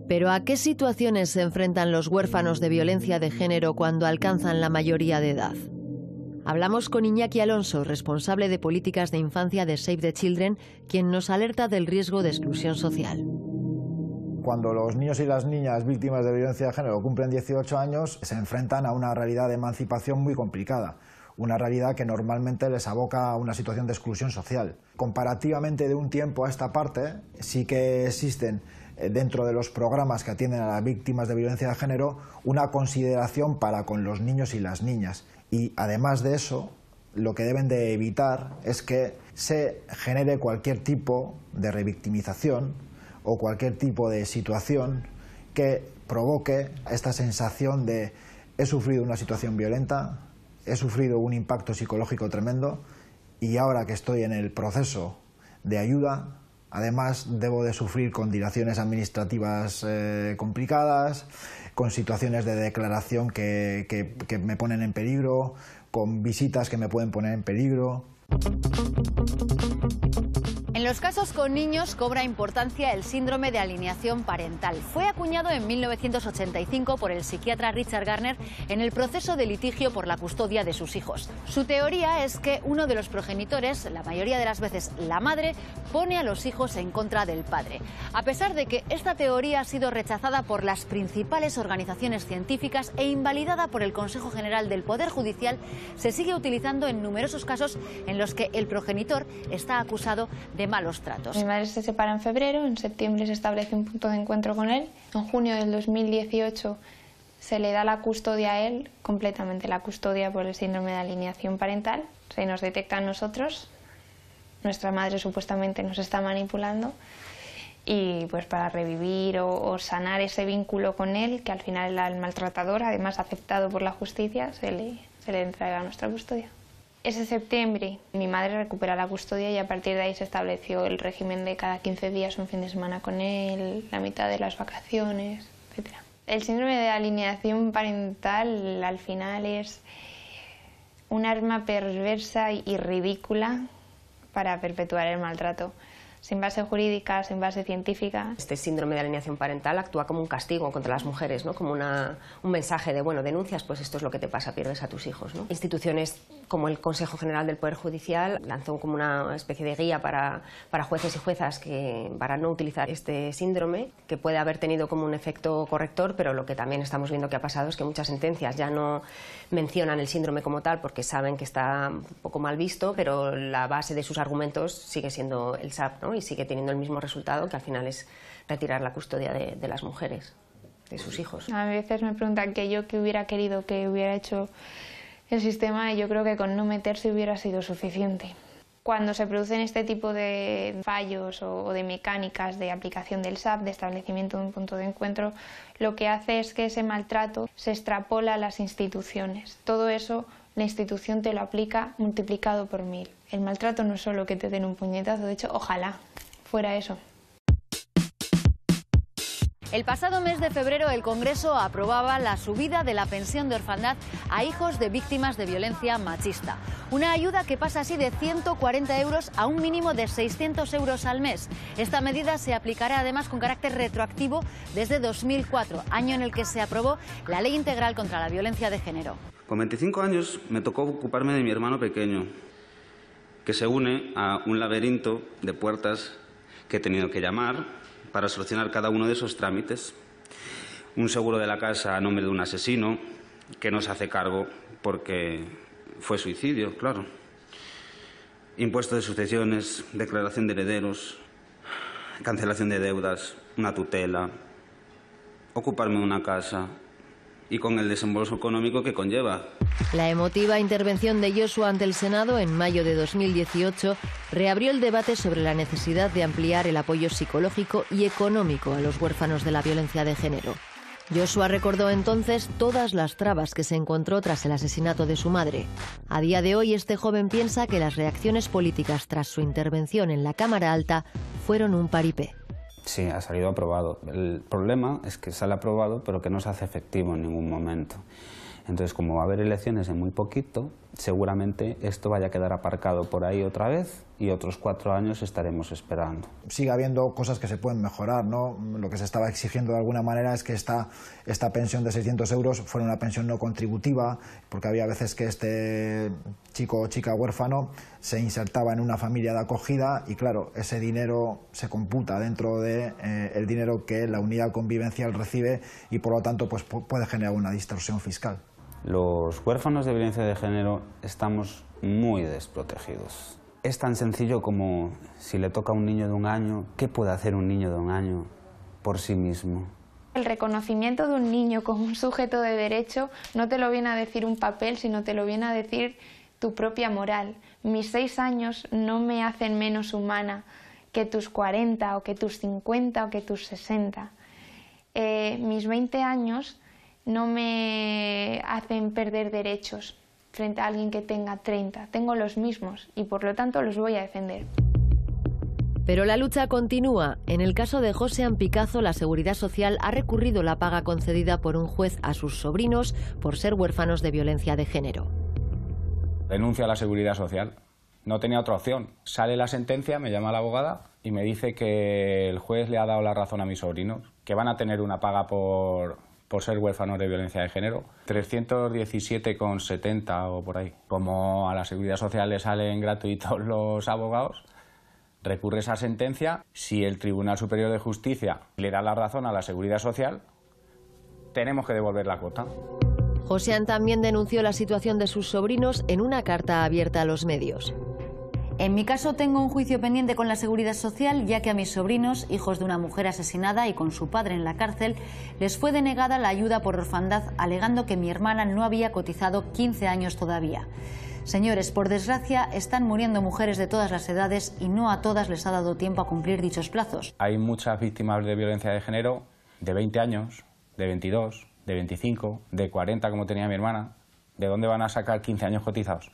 Pero ¿a qué situaciones se enfrentan los huérfanos de violencia de género cuando alcanzan la mayoría de edad? Hablamos con Iñaki Alonso, responsable de políticas de infancia de Save the Children, quien nos alerta del riesgo de exclusión social. Cuando los niños y las niñas víctimas de violencia de género cumplen dieciocho años, se enfrentan a una realidad de emancipación muy complicada, una realidad que normalmente les aboca a una situación de exclusión social. Comparativamente de un tiempo a esta parte, sí que existen dentro de los programas que atienden a las víctimas de violencia de género una consideración para con los niños y las niñas. Y además de eso, lo que deben de evitar es que se genere cualquier tipo de revictimización o cualquier tipo de situación que provoque esta sensación de he sufrido una situación violenta, he sufrido un impacto psicológico tremendo y ahora que estoy en el proceso de ayuda, además debo de sufrir con dilaciones administrativas eh, complicadas, con situaciones de declaración que, que, que me ponen en peligro, con visitas que me pueden poner en peligro. En los casos con niños cobra importancia el síndrome de alienación parental. Fue acuñado en mil novecientos ochenta y cinco por el psiquiatra Richard Garner en el proceso de litigio por la custodia de sus hijos. Su teoría es que uno de los progenitores, la mayoría de las veces la madre, pone a los hijos en contra del padre. A pesar de que esta teoría ha sido rechazada por las principales organizaciones científicas e invalidada por el Consejo General del Poder Judicial, se sigue utilizando en numerosos casos en los que el progenitor está acusado de malos tratos. Mi madre se separa en febrero, en septiembre se establece un punto de encuentro con él, en junio del dos mil dieciocho se le da la custodia a él, completamente la custodia por el síndrome de alienación parental, se nos detecta a nosotros, nuestra madre supuestamente nos está manipulando y pues para revivir o, o sanar ese vínculo con él, que al final era el maltratador, además aceptado por la justicia, se le, se le entrega a nuestra custodia. Ese septiembre mi madre recupera la custodia y a partir de ahí se estableció el régimen de cada quince días un fin de semana con él, la mitad de las vacaciones, etcétera. El síndrome de alienación parental al final es un arma perversa y ridícula para perpetuar el maltrato. Sin base jurídica, sin base científica. Este síndrome de alienación parental actúa como un castigo contra las mujeres, ¿no? Como una, un mensaje de, bueno, denuncias, pues esto es lo que te pasa, pierdes a tus hijos, ¿no? Instituciones como el Consejo General del Poder Judicial lanzó como una especie de guía para, para jueces y juezas que, para no utilizar este síndrome, que puede haber tenido como un efecto corrector, pero lo que también estamos viendo que ha pasado es que muchas sentencias ya no mencionan el síndrome como tal porque saben que está un poco mal visto, pero la base de sus argumentos sigue siendo el S A P, ¿no? Y sigue teniendo el mismo resultado, que al final es retirar la custodia de, de las mujeres, de sus hijos. A veces me preguntan que yo qué hubiera querido que hubiera hecho el sistema y yo creo que con no meterse hubiera sido suficiente. Cuando se producen este tipo de fallos o, o de mecánicas de aplicación del S A P, de establecimiento de un punto de encuentro, lo que hace es que ese maltrato se extrapola a las instituciones. Todo eso la institución te lo aplica multiplicado por mil. El maltrato no es solo que te den un puñetazo, de hecho, ojalá fuera eso. El pasado mes de febrero el Congreso aprobaba la subida de la pensión de orfandad a hijos de víctimas de violencia machista. Una ayuda que pasa así de ciento cuarenta euros a un mínimo de seiscientos euros al mes. Esta medida se aplicará además con carácter retroactivo desde dos mil cuatro, año en el que se aprobó la Ley Integral contra la Violencia de Género. Con veinticinco años me tocó ocuparme de mi hermano pequeño, que se une a un laberinto de puertas que he tenido que llamar para solucionar cada uno de esos trámites. Un seguro de la casa a nombre de un asesino que no se hace cargo porque fue suicidio, claro. Impuesto de sucesiones, declaración de herederos, cancelación de deudas, una tutela, ocuparme de una casa y con el desembolso económico que conlleva. La emotiva intervención de Joshua ante el Senado en mayo de dos mil dieciocho reabrió el debate sobre la necesidad de ampliar el apoyo psicológico y económico a los huérfanos de la violencia de género. Joshua recordó entonces todas las trabas que se encontró tras el asesinato de su madre. A día de hoy, este joven piensa que las reacciones políticas tras su intervención en la Cámara Alta fueron un paripé. Sí, ha salido aprobado. El problema es que sale aprobado, pero que no se hace efectivo en ningún momento. Entonces, como va a haber elecciones en muy poquito, seguramente esto vaya a quedar aparcado por ahí otra vez y otros cuatro años estaremos esperando. Sigue habiendo cosas que se pueden mejorar, ¿no? Lo que se estaba exigiendo de alguna manera es que esta, esta pensión de seiscientos euros fuera una pensión no contributiva, porque había veces que este chico o chica huérfano se insertaba en una familia de acogida y claro, ese dinero se computa dentro de eh, el dinero que la unidad convivencial recibe y por lo tanto pues, puede generar una distorsión fiscal. Los huérfanos de violencia de género estamos muy desprotegidos. Es tan sencillo como si le toca a un niño de un año, ¿qué puede hacer un niño de un año por sí mismo? El reconocimiento de un niño como un sujeto de derecho no te lo viene a decir un papel, sino te lo viene a decir tu propia moral. Mis seis años no me hacen menos humana que tus cuarenta o que tus cincuenta o que tus sesenta. Eh, mis veinte años no me hacen perder derechos frente a alguien que tenga treinta. Tengo los mismos y por lo tanto los voy a defender. Pero la lucha continúa. En el caso de Josean Picazo, la Seguridad Social ha recurrido la paga concedida por un juez a sus sobrinos por ser huérfanos de violencia de género. Denuncio a la Seguridad Social. No tenía otra opción. Sale la sentencia, me llama la abogada y me dice que el juez le ha dado la razón a mis sobrinos, que van a tener una paga por... por ser huérfanos de violencia de género, trescientos diecisiete con setenta o por ahí. Como a la Seguridad Social le salen gratuitos los abogados, recurre esa sentencia. Si el Tribunal Superior de Justicia le da la razón a la Seguridad Social, tenemos que devolver la cuota. Josean también denunció la situación de sus sobrinos en una carta abierta a los medios. En mi caso tengo un juicio pendiente con la Seguridad Social, ya que a mis sobrinos, hijos de una mujer asesinada y con su padre en la cárcel, les fue denegada la ayuda por orfandad, alegando que mi hermana no había cotizado quince años todavía. Señores, por desgracia, están muriendo mujeres de todas las edades y no a todas les ha dado tiempo a cumplir dichos plazos. Hay muchas víctimas de violencia de género de veinte años, de veintidós, de veinticinco, de cuarenta como tenía mi hermana. ¿De dónde van a sacar quince años cotizados?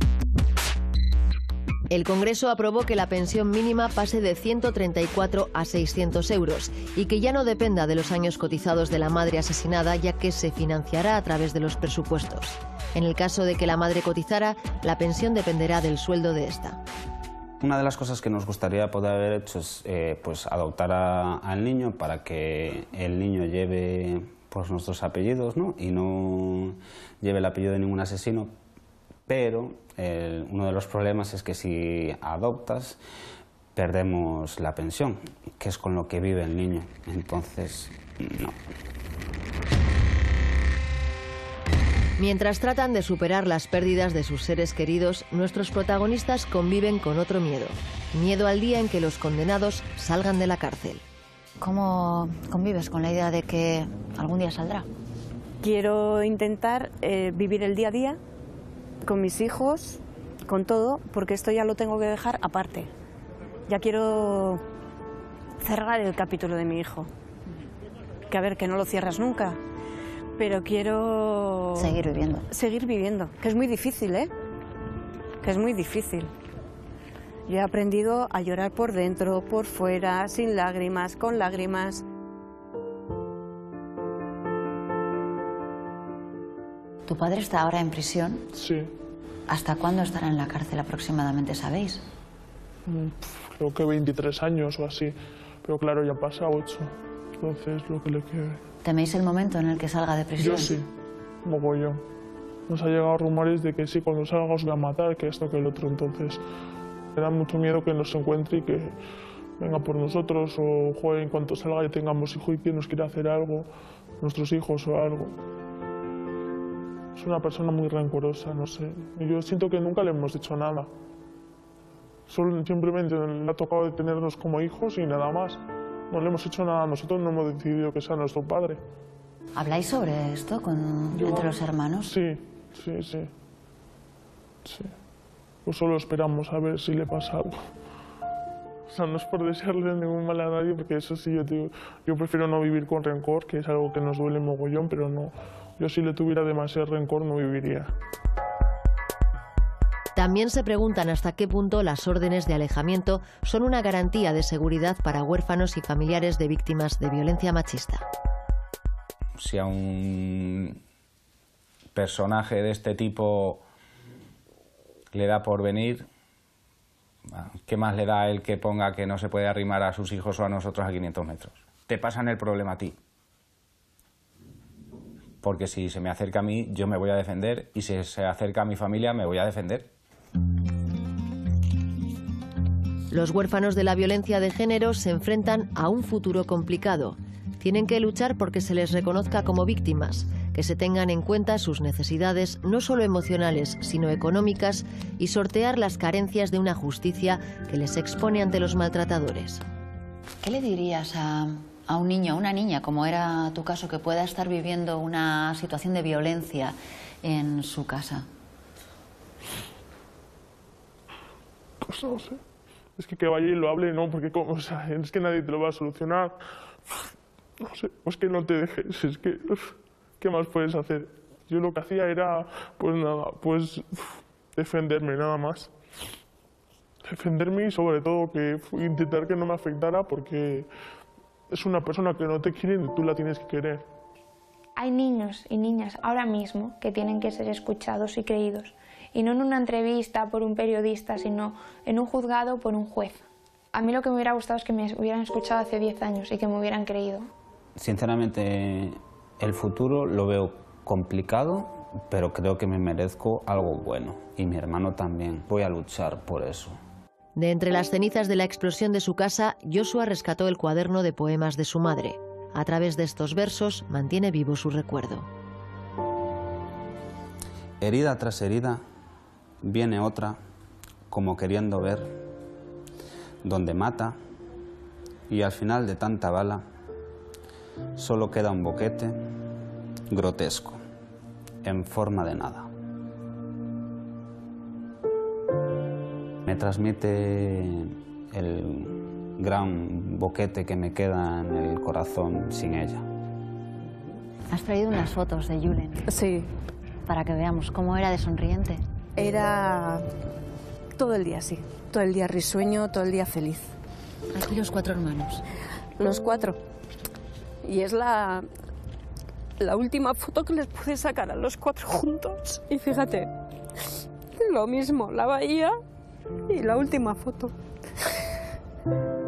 El Congreso aprobó que la pensión mínima pase de ciento treinta y cuatro a seiscientos euros y que ya no dependa de los años cotizados de la madre asesinada, ya que se financiará a través de los presupuestos. En el caso de que la madre cotizara, la pensión dependerá del sueldo de esta. Una de las cosas que nos gustaría poder haber hecho es eh, pues adoptar a, al niño para que el niño lleve pues, nuestros apellidos, ¿no? Y no lleve el apellido de ningún asesino. Pero eh, uno de los problemas es que si adoptas, perdemos la pensión, que es con lo que vive el niño. Entonces, no. Mientras tratan de superar las pérdidas de sus seres queridos, nuestros protagonistas conviven con otro miedo. Miedo al día en que los condenados salgan de la cárcel. ¿Cómo convives con la idea de que algún día saldrá? Quiero intentar eh, vivir el día a día con mis hijos, con todo, porque esto ya lo tengo que dejar aparte. Ya quiero cerrar el capítulo de mi hijo. Que a ver, que no lo cierras nunca, pero quiero... Seguir viviendo. Seguir viviendo, que es muy difícil, ¿eh? Que es muy difícil. Yo he aprendido a llorar por dentro, por fuera, sin lágrimas, con lágrimas. ¿Tu padre está ahora en prisión? Sí. ¿Hasta cuándo estará en la cárcel aproximadamente, sabéis? Creo que veintitrés años o así, pero claro, ya pasa ocho, entonces lo que le quede. ¿Teméis el momento en el que salga de prisión? Yo sí, mogollón. Nos ha llegado rumores de que sí, cuando salga os va a matar, que esto, que el otro, entonces me da mucho miedo que nos encuentre y que venga por nosotros o joder, en cuanto salga y tengamos hijo y que nos quiera hacer algo, nuestros hijos o algo. Es una persona muy rencorosa, no sé. Yo siento que nunca le hemos hecho nada. Solo, simplemente le ha tocado de tenernos como hijos y nada más. No le hemos hecho nada, nosotros no hemos decidido que sea nuestro padre. ¿Habláis sobre esto con, Yo, entre los hermanos? Sí, sí, sí. Sí. Pues solo esperamos a ver si le pasa algo. O sea, no es por desearle ningún mal a nadie, porque eso sí, yo, digo, yo prefiero no vivir con rencor, que es algo que nos duele mogollón, pero no. Yo si le tuviera demasiado rencor no viviría. También se preguntan hasta qué punto las órdenes de alejamiento son una garantía de seguridad para huérfanos y familiares de víctimas de violencia machista. Si a un personaje de este tipo le da por venir, ¿Qué más le da a él que ponga que no se puede arrimar a sus hijos o a nosotros a quinientos metros? Te pasan el problema a ti. Porque si se me acerca a mí, yo me voy a defender, y si se acerca a mi familia, me voy a defender. Los huérfanos de la violencia de género se enfrentan a un futuro complicado. Tienen que luchar porque se les reconozca como víctimas, que se tengan en cuenta sus necesidades no solo emocionales, sino económicas, y sortear las carencias de una justicia que les expone ante los maltratadores. ¿Qué le dirías a, a un niño, a una niña, como era tu caso, que pueda estar viviendo una situación de violencia en su casa? Pues no sé. Es que que vaya y lo hable, no, porque como, o sea, es que nadie te lo va a solucionar. No sé, pues que no te dejes, es que, ¿qué más puedes hacer? Yo lo que hacía era, pues nada, pues defenderme, nada más. Defenderme y sobre todo que intentar que no me afectara, porque es una persona que no te quiere y tú la tienes que querer. Hay niños y niñas ahora mismo que tienen que ser escuchados y creídos. Y no en una entrevista por un periodista, sino en un juzgado por un juez. A mí lo que me hubiera gustado es que me hubieran escuchado hace diez años y que me hubieran creído. Sinceramente, el futuro lo veo complicado, pero creo que me merezco algo bueno. Y mi hermano también. Voy a luchar por eso. De entre las cenizas de la explosión de su casa, Joshua rescató el cuaderno de poemas de su madre. A través de estos versos mantiene vivo su recuerdo. Herida tras herida, viene otra, como queriendo ver, donde mata, y al final de tanta bala, solo queda un boquete grotesco, en forma de nada. Me transmite el gran boquete que me queda en el corazón sin ella. Has traído unas fotos de Julen. Sí. Para que veamos cómo era de sonriente. Era todo el día así, todo el día risueño, todo el día feliz. Aquí los cuatro hermanos. Los cuatro. Y es la, la última foto que les pude sacar a los cuatro juntos. Y fíjate, lo mismo, la bahía y la última foto.